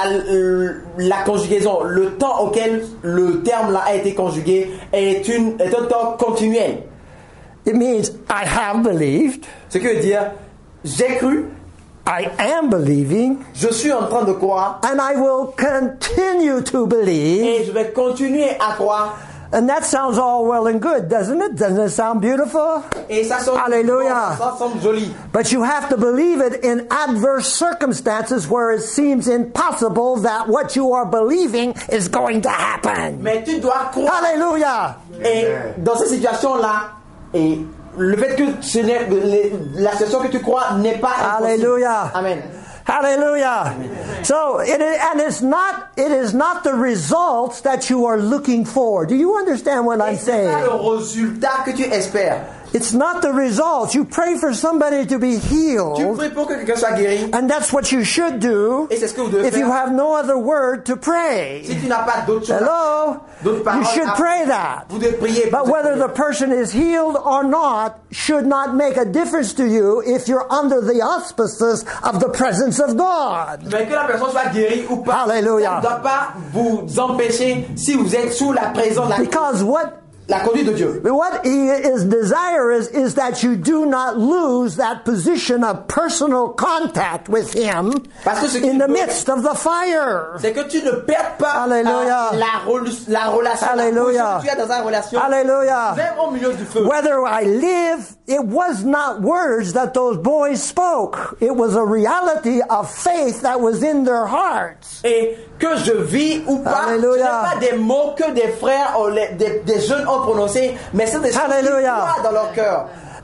la conjugaison, le temps auquel le terme là a été conjugué est, une, est un temps continuel. It means I have believed. Ce qui veut dire j'ai cru. I am believing. Je suis en train de croire. And I will continue to believe. Et je vais continuer à croire. And that sounds all well and good, doesn't it? Doesn't it sound beautiful? Et ça sonne, Hallelujah. Ça sonne joli. But you have to believe it in adverse circumstances where it seems impossible that what you are believing is going to happen. Mais tu dois croire. Hallelujah. Et dans cette situation-là, et le fait que ce n'est, la situation que tu crois n'est pas impossible. Hallelujah. Amen. Hallelujah. So it is, and it's not it is not the results that you are looking for. Do you understand what I'm saying? C'est pas le résultat que tu espères. It's not the results. You pray for somebody to be healed. Tu pries pour que quelqu'un soit guéri. And that's what you should do. Et c'est ce que vous devez if faire. you have no other word to pray. Si tu n'as pas d'autre chose. Hello? You should pray that. Vous devez prier. But whether the person is healed or not should not make a difference to you if you're under the auspices of the presence of God. Mais que la personne soit guérie ou pas. Hallelujah. Ça ne doit pas vous empêcher si vous êtes sous la présence de la Because what La conduite de Dieu. What his desire is, is that you do not lose that position of personal contact with him in the midst of the fire. C'est que tu ne perds pas Hallelujah. euh, la, la relation. Hallelujah. La que tu es dans une relation. Hallelujah. Même au milieu du feu. Whether I live, it was not words that those boys spoke. It was a reality of faith that was in their hearts. Et que je vis ou pas, Hallelujah. ce n'est pas des mots que des frères ou les, des, des jeunes ont prononcés, mais c'est des choses qui croient dans leur cœur.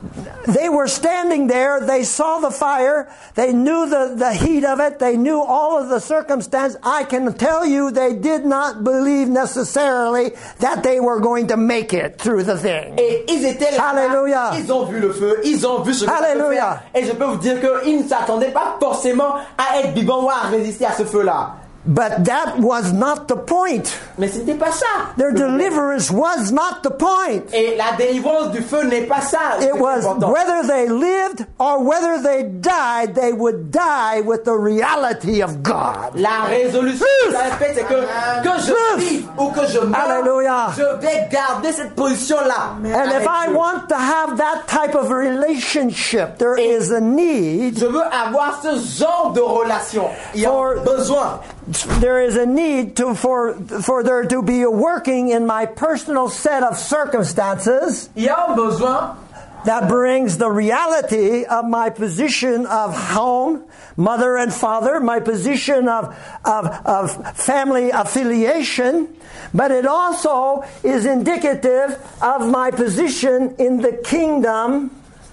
They were standing there, they saw the fire, they knew the, the heat of it, they knew all of the circumstance. I can tell you they did not believe necessarily that they were going to make it through the thing. Et ils étaient là, Hallelujah. Ils ont vu le feu, ils ont vu ce que ça peut faire. Et je peux vous dire qu'ils ne s'attendaient pas forcément à être vivants ou à résister à ce feu-là. But that was not the point. Mais ce n'était pas ça. Their deliverance was not the point. Et la délivrance du feu n'est pas ça. It was whether they lived or whether they died, they would die with the reality of God. La résolution de la fête, c'est que que je vive ou que je meure, Hallelujah. je vais garder cette position-là. And if I want to have that type of relationship, there Et is a need. Je veux avoir ce genre de relation. Il y a For, besoin. There is a need to for for there to be a working in my personal set of circumstances. Il y a un besoin that brings the reality of my position of home, mother and father, my position of, of, of family affiliation, but it also is indicative of my position in the kingdom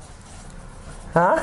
huh,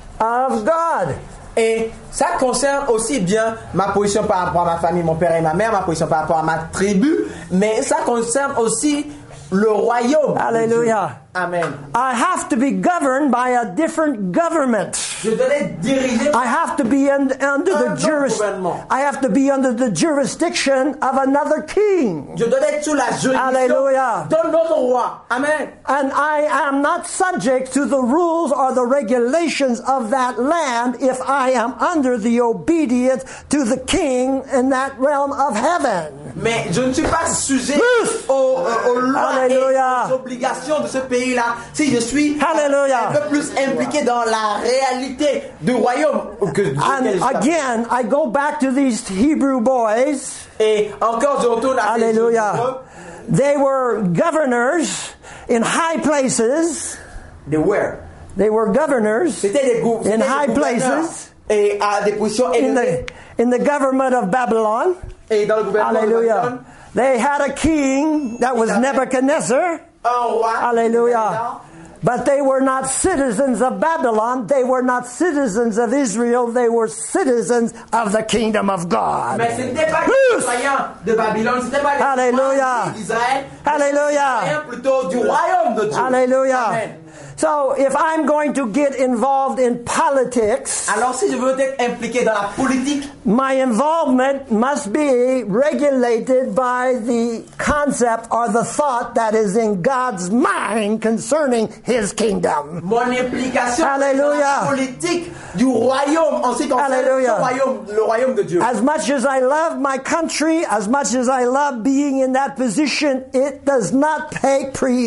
of God. Et ça concerne aussi bien ma position par rapport à ma famille, mon père et ma mère, ma position par rapport à ma tribu, mais ça concerne aussi le royaume. Hallelujah. Amen. I have to be governed by a different government. Je dois être dirigé. I have to be in, under the juris, I have to be under the jurisdiction of another king. Je dois être sous la juridiction d'un autre roi. Amen. And I am not subject to the rules or the regulations of that land if I am under the obedience to the king in that realm of heaven. Mais je ne suis pas sujet aux, aux lois et aux obligations de ce pays-là si je suis Hallelujah. un peu plus impliqué dans la réalité du royaume que And again, I go back to these Hebrew boys. Et encore je retourne à Hallelujah. They were governors in high places. They were. They were governors C'était des gou- in des high places. Et à des positions in élevées. the, in the government of Babylon. Et dans le gouvernement Hallelujah. de Babylone. They had a king that was Nebuchadnezzar. Un roi. Hallelujah. But they were not citizens of Babylon. They were not citizens of Israel. They were citizens of the kingdom of God. Mais ce n'était pas des citoyens de Babylone, ce n'était pas des Hallelujah. d'Israël. Hallelujah. Citoyens plutôt du royaume de Dieu. Hallelujah. Amen. So if I'm going to get involved in politics, alors si je veux être impliqué dans la politique, my involvement must be regulated by the concept or the thought that is in God's mind concerning His kingdom. Mon implication Hallelujah. dans la politique du royaume en ce qui concerne Hallelujah. ce royaume, le royaume de Dieu. As much as I love my country, as much as I love being in that position, it does not take pre-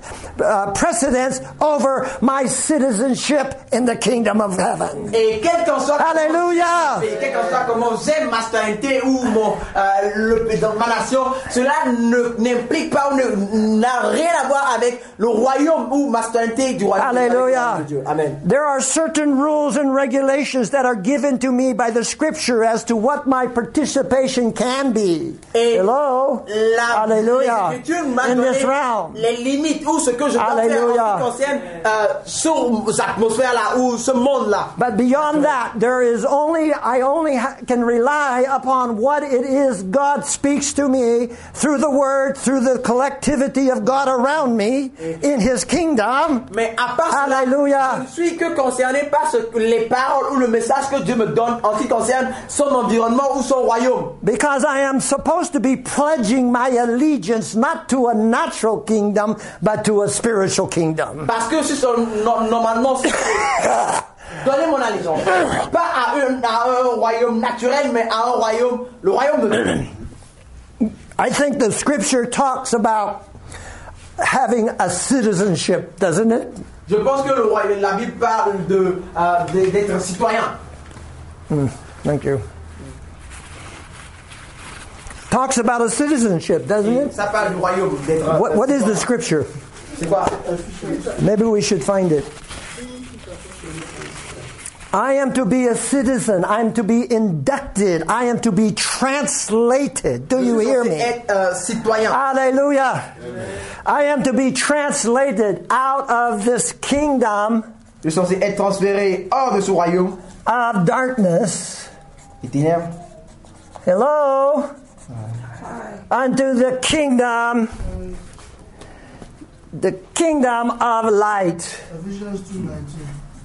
uh, precedence over my citizenship in the kingdom of heaven. Et quel qu'en soit Hallelujah. Et quel qu'en soit comment j'aime ma citoyenneté ou mon euh, le, dans ma nation, cela ne n'implique pas ou ne, n'a rien à voir avec le royaume ou ma citoyenneté du royaume Hallelujah. de Dieu. Amen. There are certain rules and regulations that are given to me by the Scripture as to what my participation can be. Et Hello. La, Hallelujah. In this realm. Les limites ou ce que je dois Hallelujah. faire en ce qui concerne euh, cette atmosphère là ou ce monde là. But beyond that, there is only I only ha- can rely upon what it is God speaks to me through the Word, through the collectivity of God around me in His kingdom. Mais à part Hallelujah. cela, je ne suis que concerné par ce que les paroles ou le message que Dieu me donne en ce qui concerne son environnement ou son royaume. Because I am supposed to be pledging my allegiance not to a natural kingdom, but to a spiritual kingdom. Parce que c'est son, no, normalement, c'est donner mon allégeance pas à un, à un royaume naturel, mais à un royaume, le royaume de Dieu. I think the Scripture talks about having a citizenship, doesn't it? Je pense que le royaume, la Bible parle de, euh, de d'être un citoyen. Mm, thank you. Talks about a citizenship, doesn't it? Ça parle du royaume d'être un What, what is the Scripture? C'est quoi? Maybe we should find it. I am to be a citizen. I am to be inducted. I am to be translated. Do you hear me? Être, euh, citoyen. Hallelujah. Amen. I am to be translated out of this kingdom. Je suis censé être transféré hors de ce royaume. Of darkness. Les ténèbres. Hello. Unto the kingdom. The kingdom of light. Ephesians two nineteen.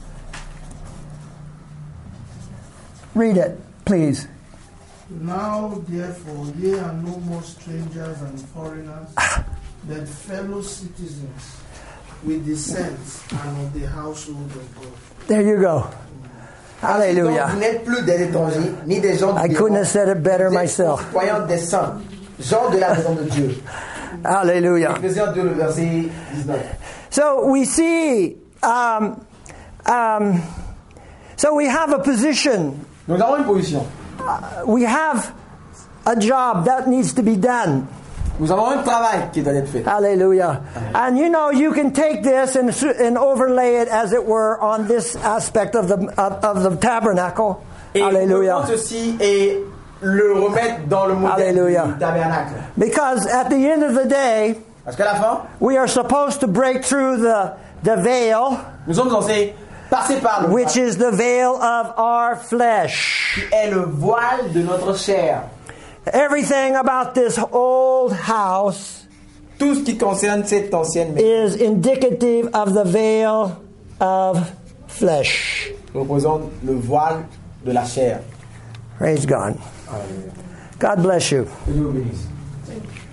Read it, please. Now, therefore, ye are no more strangers and foreigners, but fellow citizens with the saints and of the household of God. There you go. Hallelujah. Vous n'êtes plus des étrangers, ni des gens I couldn't have said it better myself. Citoyens des saints, gens de la maison de Dieu. Hallelujah. Éphésiens deux, le verset dix-neuf. So we see, um, um, so we have a position. Nous avons une position. Uh, we have a job that needs to be done. Nous avons un travail qui doit être fait. Hallelujah. And you know, you can take this and, and overlay it, as it were, on this aspect of the of, of the tabernacle. Et Hallelujah. on peut prendre ceci et le remettre dans le modèle Hallelujah. du tabernacle. Because at the end of the day, parce qu'à la fin, we are supposed to break through the the veil. Nous sommes censés passer par le which is the veil of our flesh. Qui est le voile de notre chair. Everything about this old house tout ce qui concerne cette ancienne maison is indicative of the veil of flesh. représente le voile de la chair. Praise God. God bless you. Que Dieu vous bénisse.